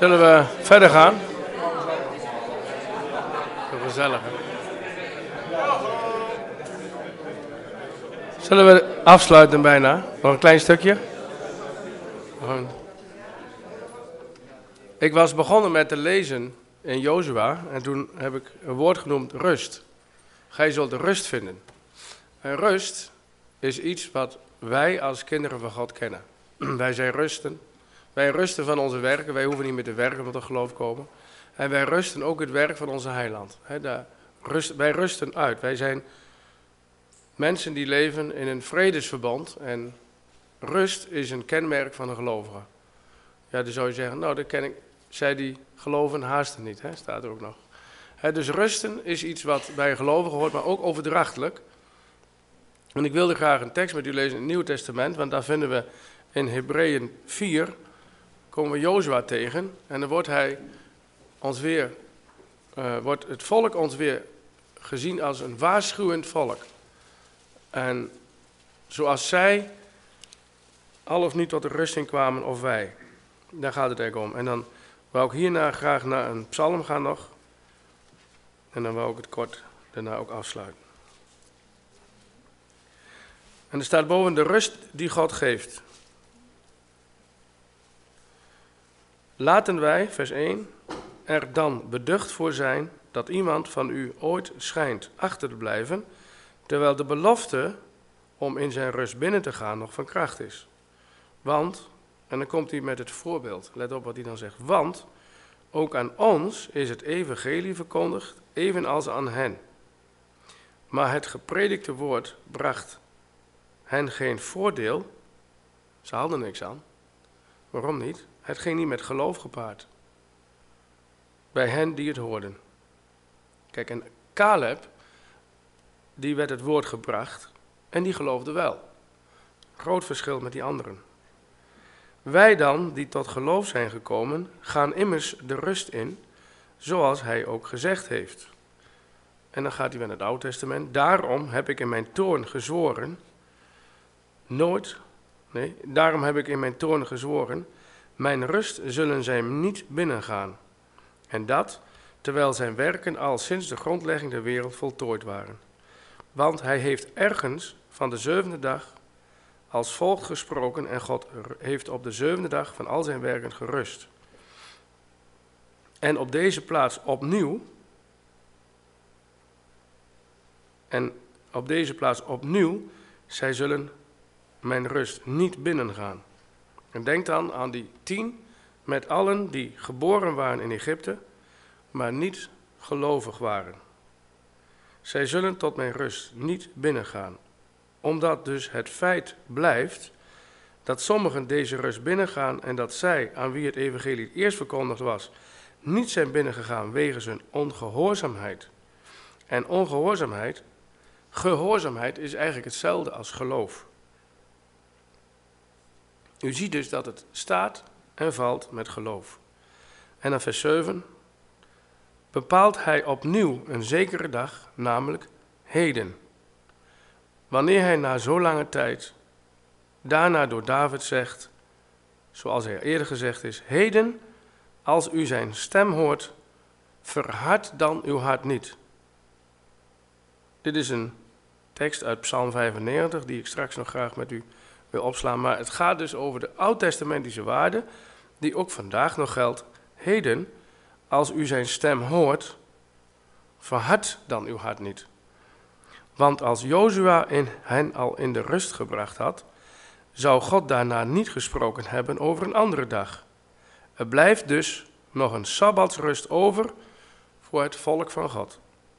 Zullen we verder gaan? Zo gezellig, hè? Zullen we afsluiten bijna? Nog een klein stukje? Gewoon. Ik was begonnen met te lezen in Jozua en toen heb ik een woord genoemd rust. Gij zult rust vinden. En rust is iets wat wij als kinderen van God kennen. Wij zijn rusten. Wij rusten van onze werken. Wij hoeven niet meer te werken om tot geloof komen. En wij rusten ook het werk van onze heiland. He, daar rust, wij rusten uit. Wij zijn mensen die leven in een vredesverband. En rust is een kenmerk van een gelovige. Ja, dan zou je zeggen, nou, dat ken ik. Zij die geloven haasten niet, hè, staat er ook nog. He, dus rusten is iets wat bij een gelovige hoort, maar ook overdrachtelijk. En ik wilde graag een tekst met u lezen in het Nieuwe Testament, want daar vinden we in Hebreeën vier, komen we Jozua tegen. En dan wordt hij ons weer, uh, wordt het volk ons weer gezien als een waarschuwend volk. En zoals zij al of niet tot de rusting kwamen of wij. Daar gaat het eigenlijk om. En dan wou ik hierna graag naar een psalm gaan nog. En dan wou ik het kort daarna ook afsluiten. En er staat boven de rust die God geeft. Laten wij, vers één, er dan beducht voor zijn dat iemand van u ooit schijnt achter te blijven, terwijl de belofte om in zijn rust binnen te gaan nog van kracht is. Want, en dan komt hij met het voorbeeld, let op wat hij dan zegt, want ook aan ons is het evangelie verkondigd, evenals aan hen. Maar het gepredikte woord bracht hen geen voordeel, ze hadden niks aan. Waarom niet? Het ging niet met geloof gepaard. Bij hen die het hoorden. Kijk, en Caleb, die werd het woord gebracht en die geloofde wel. Groot verschil met die anderen. Wij dan, die tot geloof zijn gekomen, gaan immers de rust in, zoals hij ook gezegd heeft. En dan gaat hij weer naar het Oude Testament. Daarom heb ik in mijn toorn gezworen, nooit, nee, daarom heb ik in mijn toorn gezworen, mijn rust zullen zij niet binnengaan. En dat, terwijl zijn werken al sinds de grondlegging der wereld voltooid waren. Want hij heeft ergens van de zevende dag als volgt gesproken en God heeft op de zevende dag van al zijn werken gerust. En op deze plaats opnieuw, en op deze plaats opnieuw, zij zullen mijn rust niet binnengaan. En denk dan aan die tien met allen die geboren waren in Egypte, maar niet gelovig waren. Zij zullen tot mijn rust niet binnengaan. Omdat dus het feit blijft dat sommigen deze rust binnengaan en dat zij, aan wie het evangelie het eerst verkondigd was, niet zijn binnengegaan wegens hun ongehoorzaamheid. En ongehoorzaamheid, gehoorzaamheid is eigenlijk hetzelfde als geloof. U ziet dus dat het staat en valt met geloof. En dan vers zeven. Bepaalt hij opnieuw een zekere dag, namelijk heden. Wanneer hij na zo lange tijd daarna door David zegt, zoals hij eerder gezegd is, heden, als u zijn stem hoort, verhard dan uw hart niet. Dit is een tekst uit Psalm vijfennegentig, die ik straks nog graag met u wil opslaan. Maar het gaat dus over de oud-testamentische waarde, die ook vandaag nog geldt. Heden, als u zijn stem hoort, verhard dan uw hart niet. Want als Jozua in hen al in de rust gebracht had, zou God daarna niet gesproken hebben over een andere dag. Er blijft dus nog een sabbatsrust over voor het volk van God.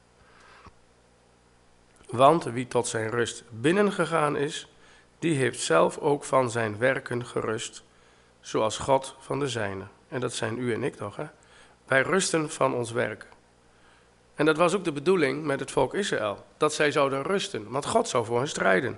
Want wie tot zijn rust binnengegaan is, die heeft zelf ook van zijn werken gerust, zoals God van de zijne. En dat zijn u en ik toch, hè? Wij rusten van ons werk. En dat was ook de bedoeling met het volk Israël, dat zij zouden rusten, want God zou voor hen strijden.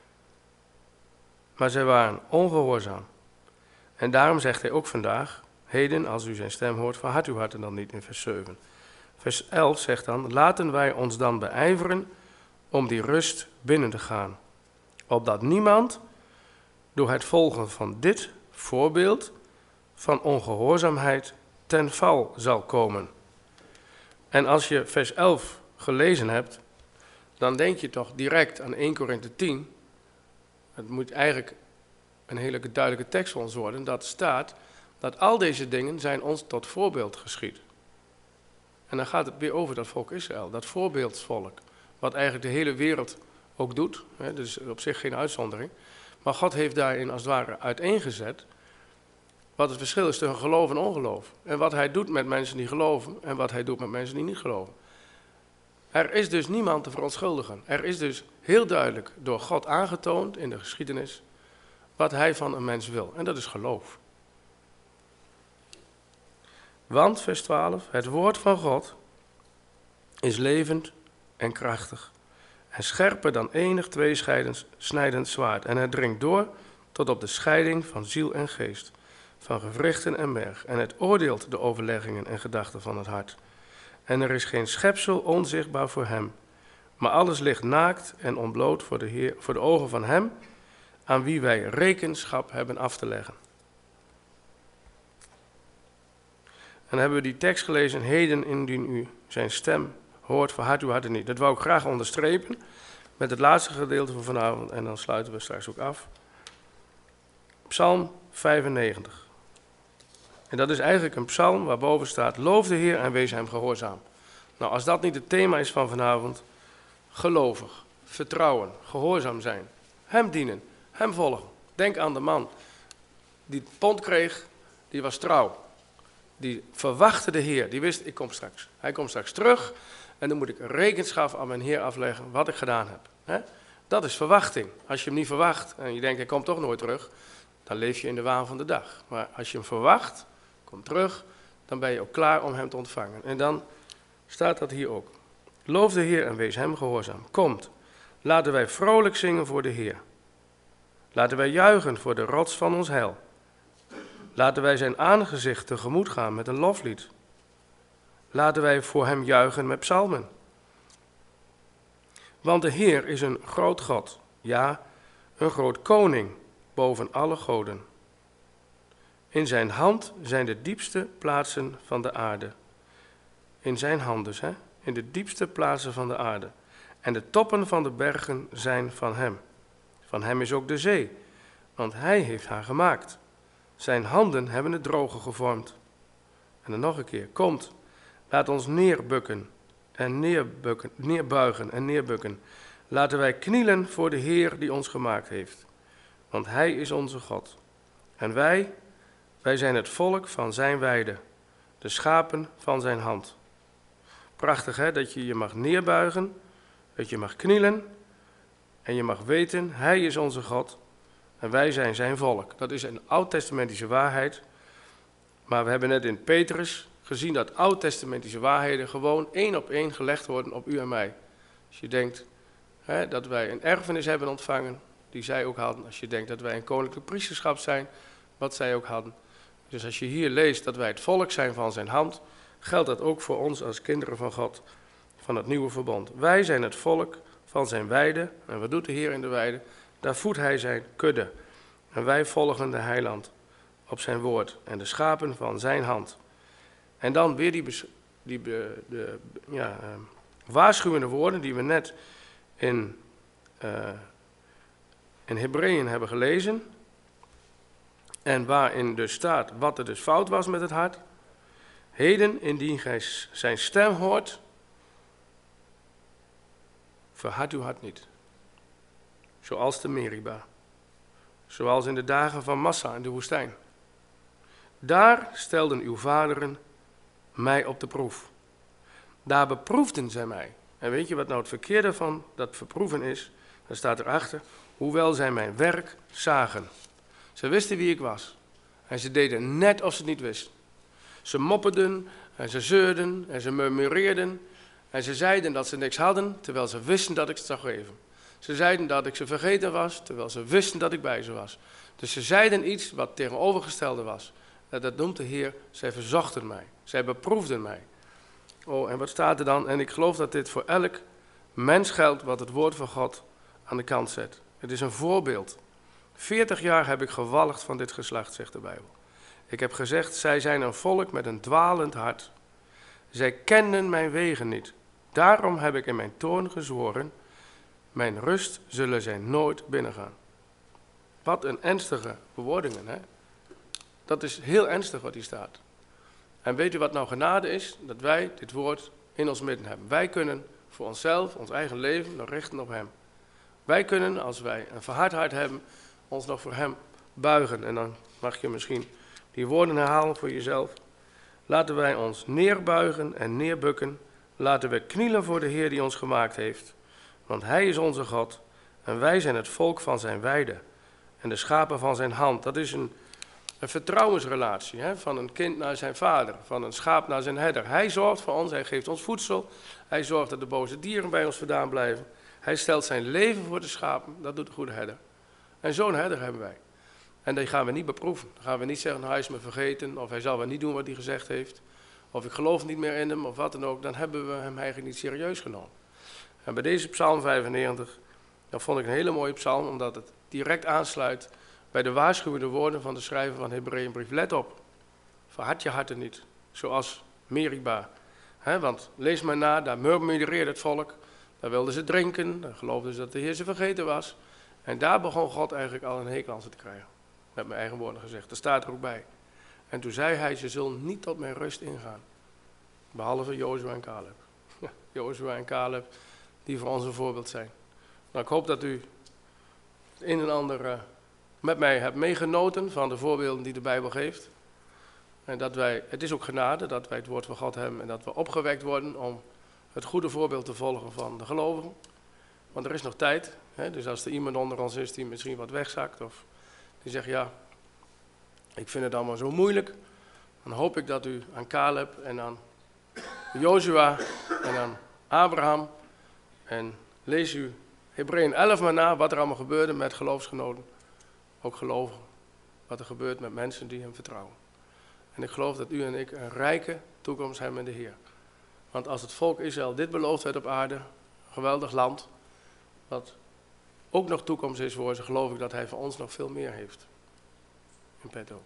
Maar zij waren ongehoorzaam. En daarom zegt hij ook vandaag, heden, als u zijn stem hoort, verhard uw harten dan niet in vers zeven. Vers elf zegt dan, laten wij ons dan beijveren om die rust binnen te gaan. Opdat niemand door het volgen van dit voorbeeld van ongehoorzaamheid ten val zal komen. En als je vers elf gelezen hebt, dan denk je toch direct aan eerste Korinthe tien. Het moet eigenlijk een hele duidelijke tekst voor ons worden. Dat staat dat al deze dingen zijn ons tot voorbeeld geschied. En dan gaat het weer over dat volk Israël, dat voorbeeldsvolk. Wat eigenlijk de hele wereld ook doet. Hè, dus op zich geen uitzondering. Maar God heeft daarin als het ware uiteengezet wat het verschil is tussen geloof en ongeloof. En wat hij doet met mensen die geloven en wat hij doet met mensen die niet geloven. Er is dus niemand te verontschuldigen. Er is dus heel duidelijk door God aangetoond in de geschiedenis wat hij van een mens wil. En dat is geloof. Want, vers twaalf, het woord van God is levend en krachtig. En scherper dan enig tweesnijdend zwaard. En het dringt door tot op de scheiding van ziel en geest. Van gewrichten en merg. En het oordeelt de overleggingen en gedachten van het hart. En er is geen schepsel onzichtbaar voor hem. Maar alles ligt naakt en ontbloot voor de, Heer, voor de ogen van hem, aan wie wij rekenschap hebben af te leggen. En dan hebben we die tekst gelezen, heden indien u zijn stem hoort, verhard uw harten niet. Dat wou ik graag onderstrepen met het laatste gedeelte van vanavond en dan sluiten we straks ook af. Psalm vijfennegentig. En dat is eigenlijk een psalm waarboven staat, loof de Heer en wees hem gehoorzaam. Nou, als dat niet het thema is van vanavond, gelovig, vertrouwen, gehoorzaam zijn, hem dienen, hem volgen. Denk aan de man die het pond kreeg, die was trouw. Die verwachtte de Heer, die wist, ik kom straks. Hij komt straks terug en dan moet ik rekenschap aan mijn Heer afleggen wat ik gedaan heb. He? Dat is verwachting. Als je hem niet verwacht en je denkt, hij komt toch nooit terug, dan leef je in de waan van de dag. Maar als je hem verwacht, komt terug, dan ben je ook klaar om hem te ontvangen. En dan staat dat hier ook. Loof de Heer en wees hem gehoorzaam. Komt, laten wij vrolijk zingen voor de Heer. Laten wij juichen voor de rots van ons heil. Laten wij zijn aangezicht tegemoet gaan met een loflied. Laten wij voor hem juichen met psalmen. Want de Heer is een groot God, ja, een groot koning boven alle goden. In zijn hand zijn de diepste plaatsen van de aarde. In zijn hand dus, hè? In de diepste plaatsen van de aarde. En de toppen van de bergen zijn van hem. Van hem is ook de zee, want hij heeft haar gemaakt. Zijn handen hebben het droge gevormd. En dan nog een keer, komt, laat ons neerbukken en neerbukken, neerbuigen en neerbukken. Laten wij knielen voor de Heer die ons gemaakt heeft. Want hij is onze God. En wij, wij zijn het volk van zijn weide, de schapen van zijn hand. Prachtig hè, dat je je mag neerbuigen, dat je mag knielen en je mag weten, hij is onze God en wij zijn zijn volk. Dat is een oud-testamentische waarheid, maar we hebben net in Petrus gezien dat oud-testamentische waarheden gewoon één op één gelegd worden op u en mij. Als je denkt hè, dat wij een erfenis hebben ontvangen, die zij ook hadden. Als je denkt dat wij een koninklijk priesterschap zijn, wat zij ook hadden. Dus als je hier leest dat wij het volk zijn van zijn hand, geldt dat ook voor ons als kinderen van God, van het nieuwe verbond. Wij zijn het volk van zijn weide. En wat doet de Heer in de weide? Daar voedt hij zijn kudde. En wij volgen de heiland op zijn woord en de schapen van zijn hand. En dan weer die, die de, de, ja, uh, waarschuwende woorden die we net in, uh, in Hebreeën hebben gelezen. En waarin dus staat wat er dus fout was met het hart. Heden, indien gij zijn stem hoort, verhard uw hart niet. Zoals de Meriba. Zoals in de dagen van Massa in de woestijn. Daar stelden uw vaderen mij op de proef. Daar beproefden zij mij. En weet je wat nou het verkeerde van dat verproeven is? Dan staat erachter, hoewel zij mijn werk zagen. Ze wisten wie ik was. En ze deden net of ze het niet wisten. Ze mopperden en ze zeurden en ze murmureerden. En ze zeiden dat ze niks hadden, terwijl ze wisten dat ik het zou geven. Ze zeiden dat ik ze vergeten was, terwijl ze wisten dat ik bij ze was. Dus ze zeiden iets wat tegenovergestelde was. En dat noemt de Heer, zij verzochten mij. Zij beproefden mij. Oh, en wat staat er dan? En ik geloof dat dit voor elk mens geldt wat het woord van God aan de kant zet. Het is een voorbeeld. Veertig jaar heb ik gewalgd van dit geslacht, zegt de Bijbel. Ik heb gezegd, zij zijn een volk met een dwalend hart. Zij kenden mijn wegen niet. Daarom heb ik in mijn toorn gezworen, mijn rust zullen zij nooit binnengaan. Wat een ernstige bewoordingen, hè? Dat is heel ernstig wat hier staat. En weet u wat nou genade is? Dat wij dit woord in ons midden hebben. Wij kunnen voor onszelf, ons eigen leven, nog richten op hem. Wij kunnen, als wij een verhard hart hebben, ons nog voor hem buigen. En dan mag je misschien die woorden herhalen voor jezelf. Laten wij ons neerbuigen en neerbukken. Laten we knielen voor de Heer die ons gemaakt heeft. Want hij is onze God en wij zijn het volk van zijn weide en de schapen van zijn hand. Dat is een, een vertrouwensrelatie, hè? Van een kind naar zijn vader, van een schaap naar zijn herder. Hij zorgt voor ons, hij geeft ons voedsel. Hij zorgt dat de boze dieren bij ons vandaan blijven. Hij stelt zijn leven voor de schapen, dat doet de goede herder. En zo'n herder hebben wij. En die gaan we niet beproeven. Dan gaan we niet zeggen, nou, hij is me vergeten, of hij zal wel niet doen wat hij gezegd heeft. Of ik geloof niet meer in hem, of wat dan ook. Dan hebben we hem eigenlijk niet serieus genomen. En bij deze psalm vijfennegentig, dat vond ik een hele mooie psalm, omdat het direct aansluit bij de waarschuwende woorden van de schrijver van de Hebreeënbrief. Let op, verhard je harten niet, zoals Meriba. He, want lees maar na, daar murmureerde het volk, daar wilden ze drinken, daar geloofden ze dat de Heer ze vergeten was. En daar begon God eigenlijk al een hekel aan ze te krijgen. Met mijn eigen woorden gezegd, dat staat er ook bij. En toen zei hij, ze zullen niet tot mijn rust ingaan. Behalve Jozua en Caleb. Ja, Jozua en Caleb, die voor ons een voorbeeld zijn. Nou, ik hoop dat u het een en ander uh, met mij hebt meegenoten van de voorbeelden die de Bijbel geeft. En dat wij, het is ook genade dat wij het woord van God hebben en dat we opgewekt worden om het goede voorbeeld te volgen van de gelovigen. Want er is nog tijd, hè? Dus als er iemand onder ons is die misschien wat wegzakt of die zegt, ja, ik vind het allemaal zo moeilijk, dan hoop ik dat u aan Caleb en aan Jozua en aan Abraham en lees u Hebreeën elf maar na wat er allemaal gebeurde met geloofsgenoten, ook gelovigen, wat er gebeurt met mensen die hem vertrouwen. En ik geloof dat u en ik een rijke toekomst hebben in de Heer. Want als het volk Israël dit beloofd werd op aarde, een geweldig land, wat ook nog toekomst is voor ze, geloof ik dat hij voor ons nog veel meer heeft. In petto.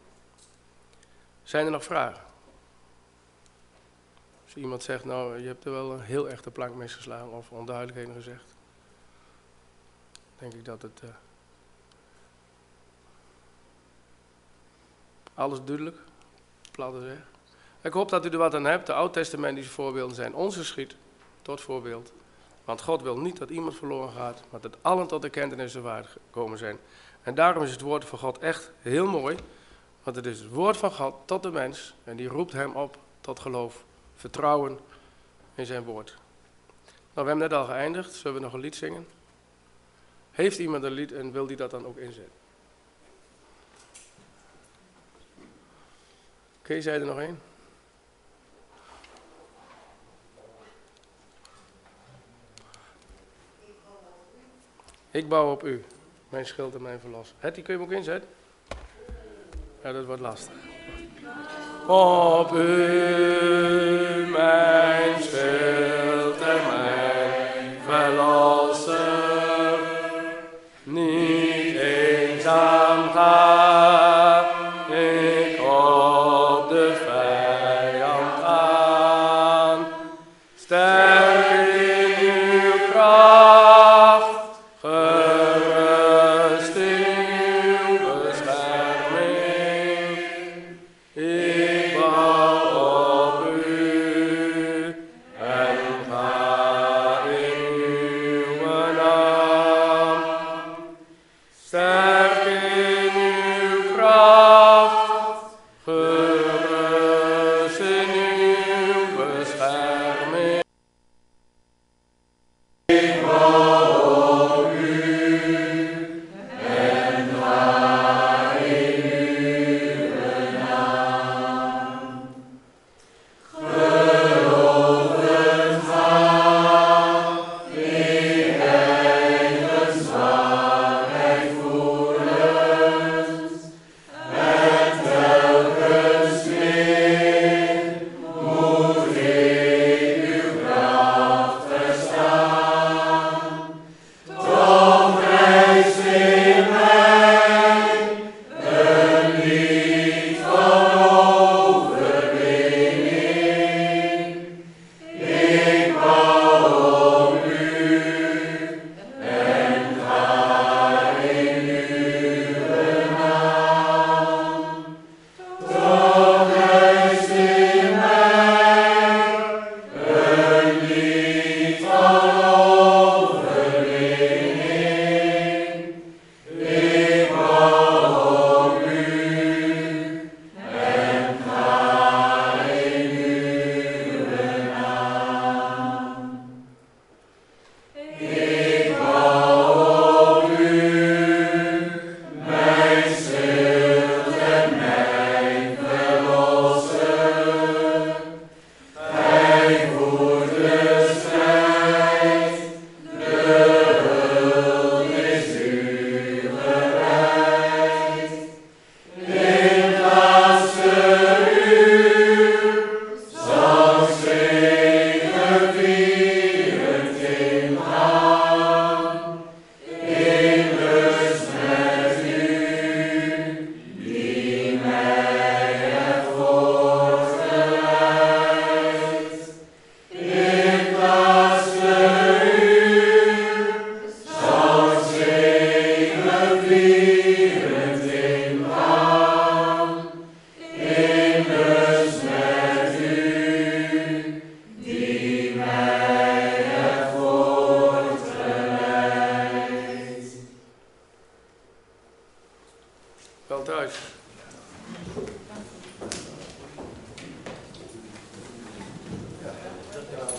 Zijn er nog vragen? Als iemand zegt, nou, je hebt er wel een heel echte plank misgeslagen of onduidelijkheden gezegd, denk ik dat het uh, alles duidelijk, plat te zeggen. Ik hoop dat u er wat aan hebt. De oud-testamentische voorbeelden zijn ons geschied, tot voorbeeld. Want God wil niet dat iemand verloren gaat, maar dat allen tot de kentenis der waarheid gekomen zijn. En daarom is het woord van God echt heel mooi, want het is het woord van God tot de mens en die roept hem op tot geloof, vertrouwen in zijn woord. Nou, we hebben net al geëindigd, zullen we nog een lied zingen? Heeft iemand een lied en wil die dat dan ook inzetten? Oké, okay, zei er nog één? Ik bouw op u, mijn schild en mijn verlosser. Hetty, kun je hem ook inzetten? Ja, dat wordt lastig. Op u, mijn schild en mijn verlosser, niet eenzaam ga ik op de vijand aan. Sterk in uw kracht, gerust in uw bescherming. Ik bouw op u en ga in uw naam. Sterk in Wel thuis.